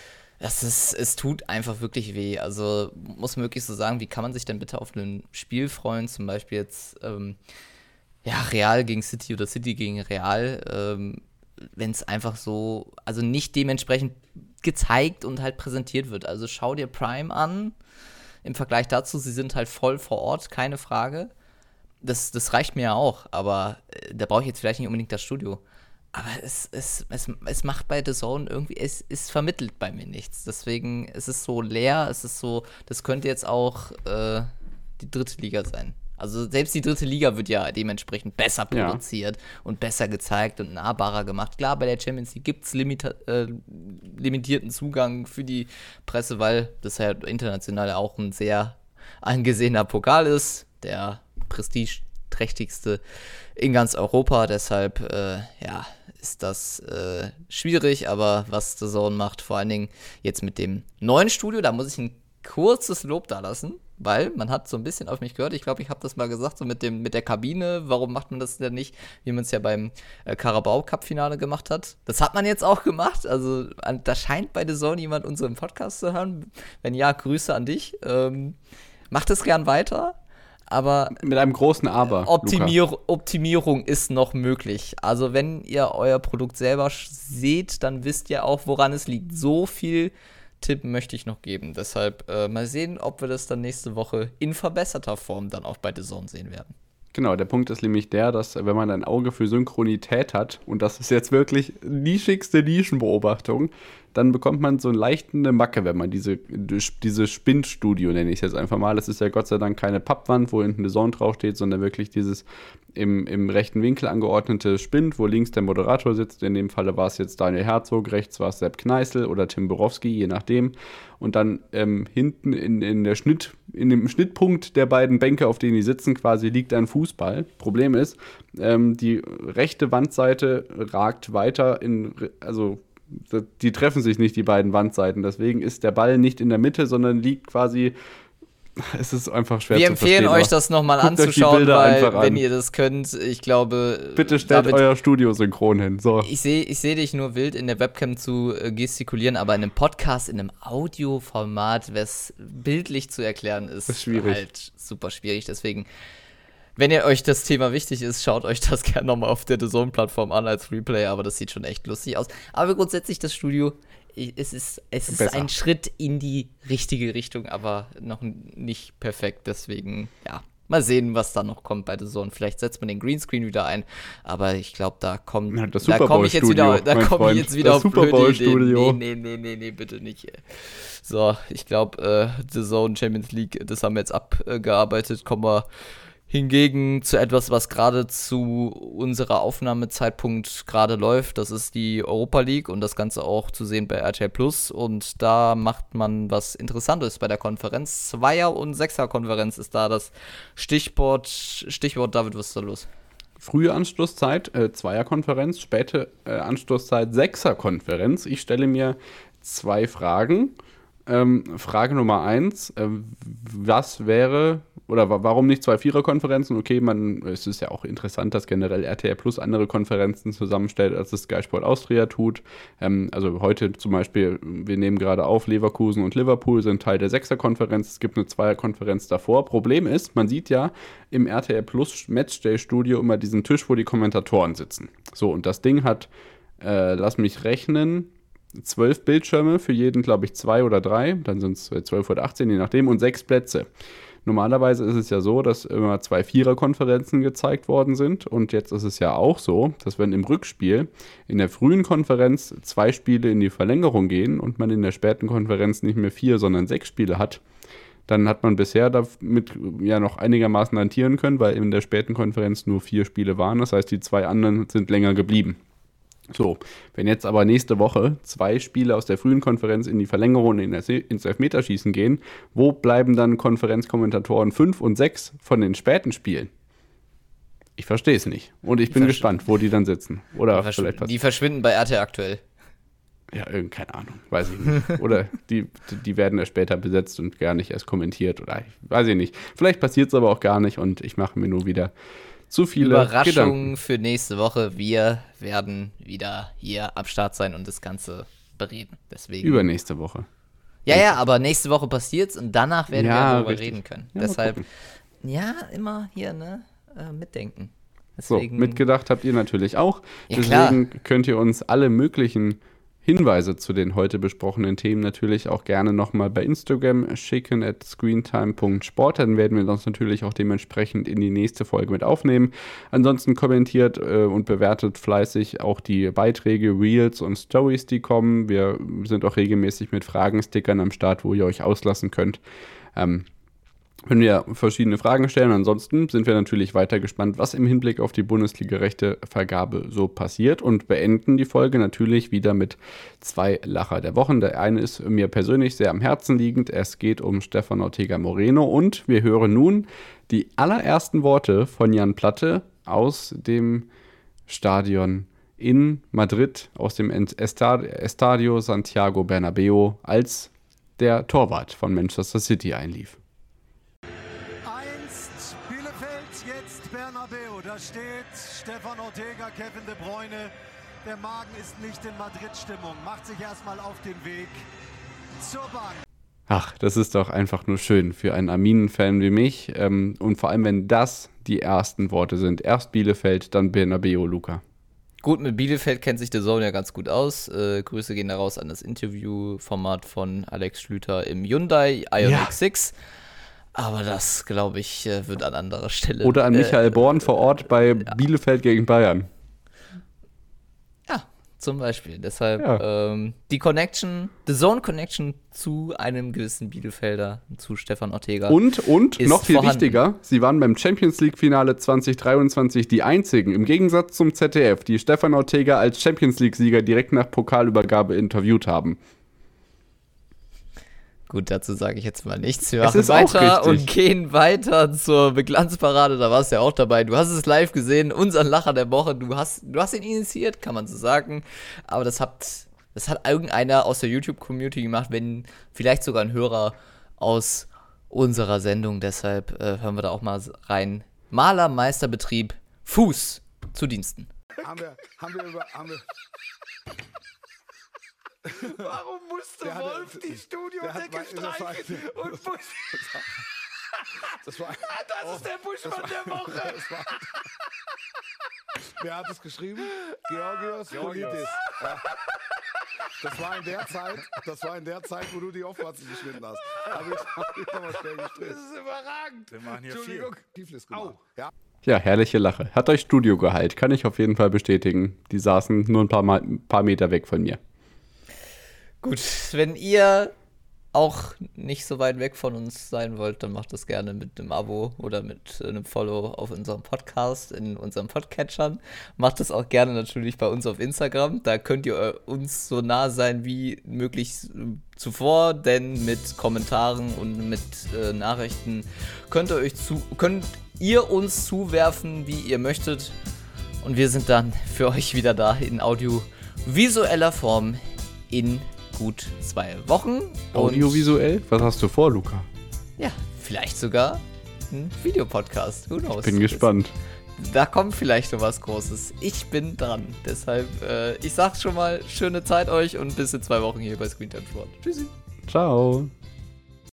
S1: Das ist, es tut einfach wirklich weh. Also muss man wirklich so sagen, wie kann man sich denn bitte auf ein Spiel freuen? Zum Beispiel jetzt ähm, ja, Real gegen City oder City gegen Real, ähm, wenn es einfach so, also nicht dementsprechend gezeigt und halt präsentiert wird. Also schau dir Prime an. Im Vergleich dazu, sie sind halt voll vor Ort, keine Frage. Das, das reicht mir ja auch, aber äh, da brauche ich jetzt vielleicht nicht unbedingt das Studio. Aber es, es, es, es macht bei The Zone irgendwie, es, es vermittelt bei mir nichts. Deswegen ist es so leer, es ist so, das könnte jetzt auch äh, die dritte Liga sein. Also selbst die dritte Liga wird ja dementsprechend besser produziert ja. und besser gezeigt und nahbarer gemacht. Klar, bei der Champions League gibt es limita- äh, limitierten Zugang für die Presse, weil das ja international auch ein sehr angesehener Pokal ist. Der prestigeträchtigste in ganz Europa. Deshalb, äh, ja, ist das äh, schwierig. Aber was The Zone macht, vor allen Dingen jetzt mit dem neuen Studio, da muss ich ein kurzes Lob da lassen. Weil man hat so ein bisschen auf mich gehört, ich glaube, ich habe das mal gesagt, so mit dem mit der Kabine, warum macht man das denn nicht, wie man es ja beim äh, Carabao-Cup-Finale gemacht hat. Das hat man jetzt auch gemacht, also an, da scheint bei The Zone jemand unseren Podcast zu hören. Wenn ja, Grüße an dich. Ähm, macht es gern weiter, aber
S2: mit einem großen Aber,
S1: Optimier- Optimierung ist noch möglich. Also wenn ihr euer Produkt selber seht, dann wisst ihr auch, woran es liegt. So viel Tipp möchte ich noch geben. Deshalb äh, mal sehen, ob wir das dann nächste Woche in verbesserter Form dann auch bei The Zone sehen werden.
S2: Genau, der Punkt ist nämlich der, dass wenn man ein Auge für Synchronität hat, und das ist jetzt wirklich nischigste Nischenbeobachtung, dann bekommt man so eine leichte Macke, wenn man diese, diese Spindstudio, nenne ich es jetzt einfach mal. Das ist ja Gott sei Dank keine Pappwand, wo hinten eine Zone draufsteht, sondern wirklich dieses im, im rechten Winkel angeordnete Spind, wo links der Moderator sitzt. In dem Falle war es jetzt Daniel Herzog, rechts war es Sepp Kneißl oder Tim Borowski, je nachdem. Und dann ähm, hinten in, in, der Schnitt, in dem Schnittpunkt der beiden Bänke, auf denen die sitzen, quasi liegt ein Fußball. Problem ist, ähm, die rechte Wandseite ragt weiter in, also die treffen sich nicht, die beiden Wandseiten. Deswegen ist der Ball nicht in der Mitte, sondern liegt quasi, es ist einfach schwer
S1: Wir
S2: zu verstehen.
S1: empfehlen euch, das nochmal anzuschauen, weil, wenn ihr das könnt, ich glaube...
S2: Bitte stellt David, euer Studio synchron hin. So.
S1: Ich sehe ich seh dich nur wild in der Webcam zu äh, gestikulieren, aber in einem Podcast, in einem Audioformat, was bildlich zu erklären ist,
S2: ist schwierig.
S1: halt super schwierig. Deswegen Wenn ihr euch das Thema wichtig ist, schaut euch das gerne nochmal auf der D A Z N-Plattform an als Replay, aber das sieht schon echt lustig aus. Aber grundsätzlich das Studio, es ist, es ist ein Schritt in die richtige Richtung, aber noch nicht perfekt, deswegen, ja. Mal sehen, was da noch kommt bei The Zone. Vielleicht setzt man den Greenscreen wieder ein, aber ich glaube, da kommt,
S2: ja,
S1: da komme ich jetzt wieder, da komme ich jetzt wieder
S2: auf blöde Ideen.
S1: Nee, nee, nee, nee, nee, bitte nicht. So, ich glaube, äh, The Zone Champions League, das haben wir jetzt abgearbeitet. Kommen wir hingegen zu etwas, was gerade zu unserer Aufnahmezeitpunkt gerade läuft. Das ist die Europa League und das Ganze auch zu sehen bei R T L Plus. Und da macht man was Interessantes bei der Konferenz. Zweier- und Sechser-Konferenz ist da das Stichwort. Stichwort, David, was ist da los?
S2: Frühe Anschlusszeit, äh, Zweierkonferenz, späte äh, Anschlusszeit, Sechserkonferenz. Ich stelle mir zwei Fragen. Ähm, Frage Nummer eins, äh, was wäre, oder wa- warum nicht zwei Viererkonferenzen? Okay, man, es ist ja auch interessant, dass generell R T L Plus andere Konferenzen zusammenstellt, als es Sky Sport Austria tut. Ähm, also heute zum Beispiel, wir nehmen gerade auf, Leverkusen und Liverpool sind Teil der Sechserkonferenz, es gibt eine Zweierkonferenz davor. Problem ist, man sieht ja im R T L Plus Matchday-Studio immer diesen Tisch, wo die Kommentatoren sitzen. So, und das Ding hat, äh, lass mich rechnen, zwölf Bildschirme, für jeden, glaube ich, zwei oder drei, dann sind es zwölf oder achtzehn, je nachdem, und sechs Plätze. Normalerweise ist es ja so, dass immer zwei Viererkonferenzen gezeigt worden sind und jetzt ist es ja auch so, dass wenn im Rückspiel in der frühen Konferenz zwei Spiele in die Verlängerung gehen und man in der späten Konferenz nicht mehr vier, sondern sechs Spiele hat, dann hat man bisher damit ja noch einigermaßen hantieren können, weil in der späten Konferenz nur vier Spiele waren, das heißt, die zwei anderen sind länger geblieben. So, wenn jetzt aber nächste Woche zwei Spiele aus der frühen Konferenz in die Verlängerung in das, ins Elfmeterschießen gehen, wo bleiben dann Konferenzkommentatoren fünf und sechs von den späten Spielen? Ich verstehe es nicht. Und ich
S1: Die
S2: bin
S1: verschw-
S2: gespannt, wo die dann sitzen. Oder
S1: Die, verschw-
S2: vielleicht was.
S1: die verschwinden bei R T L aktuell.
S2: Ja, irgend- keine Ahnung, weiß ich nicht. Oder die, die werden erst später besetzt und gar nicht erst kommentiert. Oder ich weiß ich nicht. Vielleicht passiert es aber auch gar nicht und ich mache mir nur wieder zu viele
S1: Überraschung
S2: Gedanken.
S1: für nächste Woche. Wir werden wieder hier am Start sein und das Ganze bereden. Deswegen.
S2: Übernächste Woche.
S1: Ja, ja, aber nächste Woche passiert's und danach werden
S2: Ja,
S1: wir darüber
S2: richtig.
S1: reden können.
S2: Ja, mal
S1: Deshalb,
S2: gucken.
S1: ja, immer hier, ne, äh, mitdenken.
S2: So,
S1: Deswegen,
S2: mitgedacht habt ihr natürlich auch.
S1: Ja,
S2: Deswegen könnt ihr uns alle möglichen Hinweise zu den heute besprochenen Themen natürlich auch gerne nochmal bei Instagram schicken at screentime punkt sport. Dann werden wir uns natürlich auch dementsprechend in die nächste Folge mit aufnehmen. Ansonsten kommentiert äh, und bewertet fleißig auch die Beiträge, Reels und Stories, die kommen. Wir sind auch regelmäßig mit Fragenstickern am Start, wo ihr euch auslassen könnt. Ähm, Können wir verschiedene Fragen stellen. Ansonsten sind wir natürlich weiter gespannt, was im Hinblick auf die Bundesliga-Rechtevergabe so passiert und beenden die Folge natürlich wieder mit zwei Lacher der Wochen. Der eine ist mir persönlich sehr am Herzen liegend. Es geht um Stefan Ortega Moreno und wir hören nun die allerersten Worte von Jan Platte aus dem Stadion in Madrid, aus dem Estadio Santiago Bernabéu, als der Torwart von Manchester City einlief.
S3: Bernabeu, da steht Stefan Ortega, Kevin De Bruyne. Der Magen ist nicht in Madrid-Stimmung, macht sich erstmal auf den Weg zur Bank.
S2: Ach, das ist doch einfach nur schön für einen Arminen-Fan wie mich. Ähm, und vor allem, wenn das die ersten Worte sind. Erst Bielefeld, dann Bernabeu, Luca.
S1: Gut, mit Bielefeld kennt sich der Zone ja ganz gut aus. Äh, Grüße gehen da raus an das Interviewformat von Alex Schlüter im Hyundai Ioniq
S2: Ja.
S1: sechs. Aber das, glaube ich, äh, wird an anderer Stelle.
S2: Oder an Michael
S1: äh,
S2: Born vor Ort bei Bielefeld gegen Bayern.
S1: Ja, zum Beispiel. Deshalb
S2: Ja.
S1: ähm, die Connection, The Zone Connection zu einem gewissen Bielefelder, zu Stefan Ortega.
S2: Und, und,
S1: ist
S2: noch viel
S1: vorhanden.
S2: wichtiger, sie waren beim Champions League-Finale zwanzig dreiundzwanzig die einzigen, im Gegensatz zum Z D F, die Stefan Ortega als Champions League-Sieger direkt nach Pokalübergabe interviewt haben.
S1: Gut, dazu sage ich jetzt mal nichts. Wir
S2: Es
S1: machen
S2: ist auch
S1: weiter
S2: richtig.
S1: und gehen weiter zur Beglanzparade. Da warst du ja auch dabei. Du hast es live gesehen, unseren Lacher der Woche. Du hast, du hast ihn initiiert, kann man so sagen. Aber das hat, das hat irgendeiner aus der YouTube-Community gemacht, wenn vielleicht sogar ein Hörer aus unserer Sendung. Deshalb äh, hören wir da auch mal rein. Malermeisterbetrieb, Fuß zu Diensten.
S4: Haben wir, haben wir über, haben wir.
S3: Warum musste
S4: Der hatte-
S3: Wolf die
S4: der hat
S3: Studiodecke
S4: mal-
S3: streichen und muss...
S4: Das, war,
S2: Das ist der Buschmann der Woche.
S4: das war, wer hat es geschrieben? Georgios Politis. Ja. Das war in der Zeit, das war in der Zeit, wo du die Aufwärts geschnitten hast. Hab ich, hab ich nochmal schnell gestrickt.
S2: Das ist überragend.
S3: Wir machen hier
S2: Entschuldigung.
S4: Tieflis gemacht. Ja.
S2: Ja, herrliche Lache. Hat euch Studiogehalt, kann ich auf jeden Fall bestätigen. Die saßen nur ein paar, Mal, ein paar Meter weg von mir.
S1: Gut, wenn ihr auch nicht so weit weg von uns sein wollt, dann macht das gerne mit einem Abo oder mit einem Follow auf unserem Podcast, in unserem Podcatchern. Macht das auch gerne natürlich bei uns auf Instagram. Da könnt ihr uns so nah sein wie möglich zuvor, denn mit Kommentaren und mit äh, Nachrichten könnt ihr euch zu, könnt ihr uns zuwerfen, wie ihr möchtet. Und wir sind dann für euch wieder da in audiovisueller Form in gut zwei Wochen.
S2: Audiovisuell? Was hast du vor, Luca?
S1: Ja, vielleicht sogar ein Videopodcast. Who knows?
S2: Bin gespannt.
S1: Da kommt vielleicht noch was Großes. Ich bin dran. Deshalb, äh, ich sag's schon mal, schöne Zeit euch und bis in zwei Wochen hier bei Screentime Sport. Tschüssi.
S2: Ciao.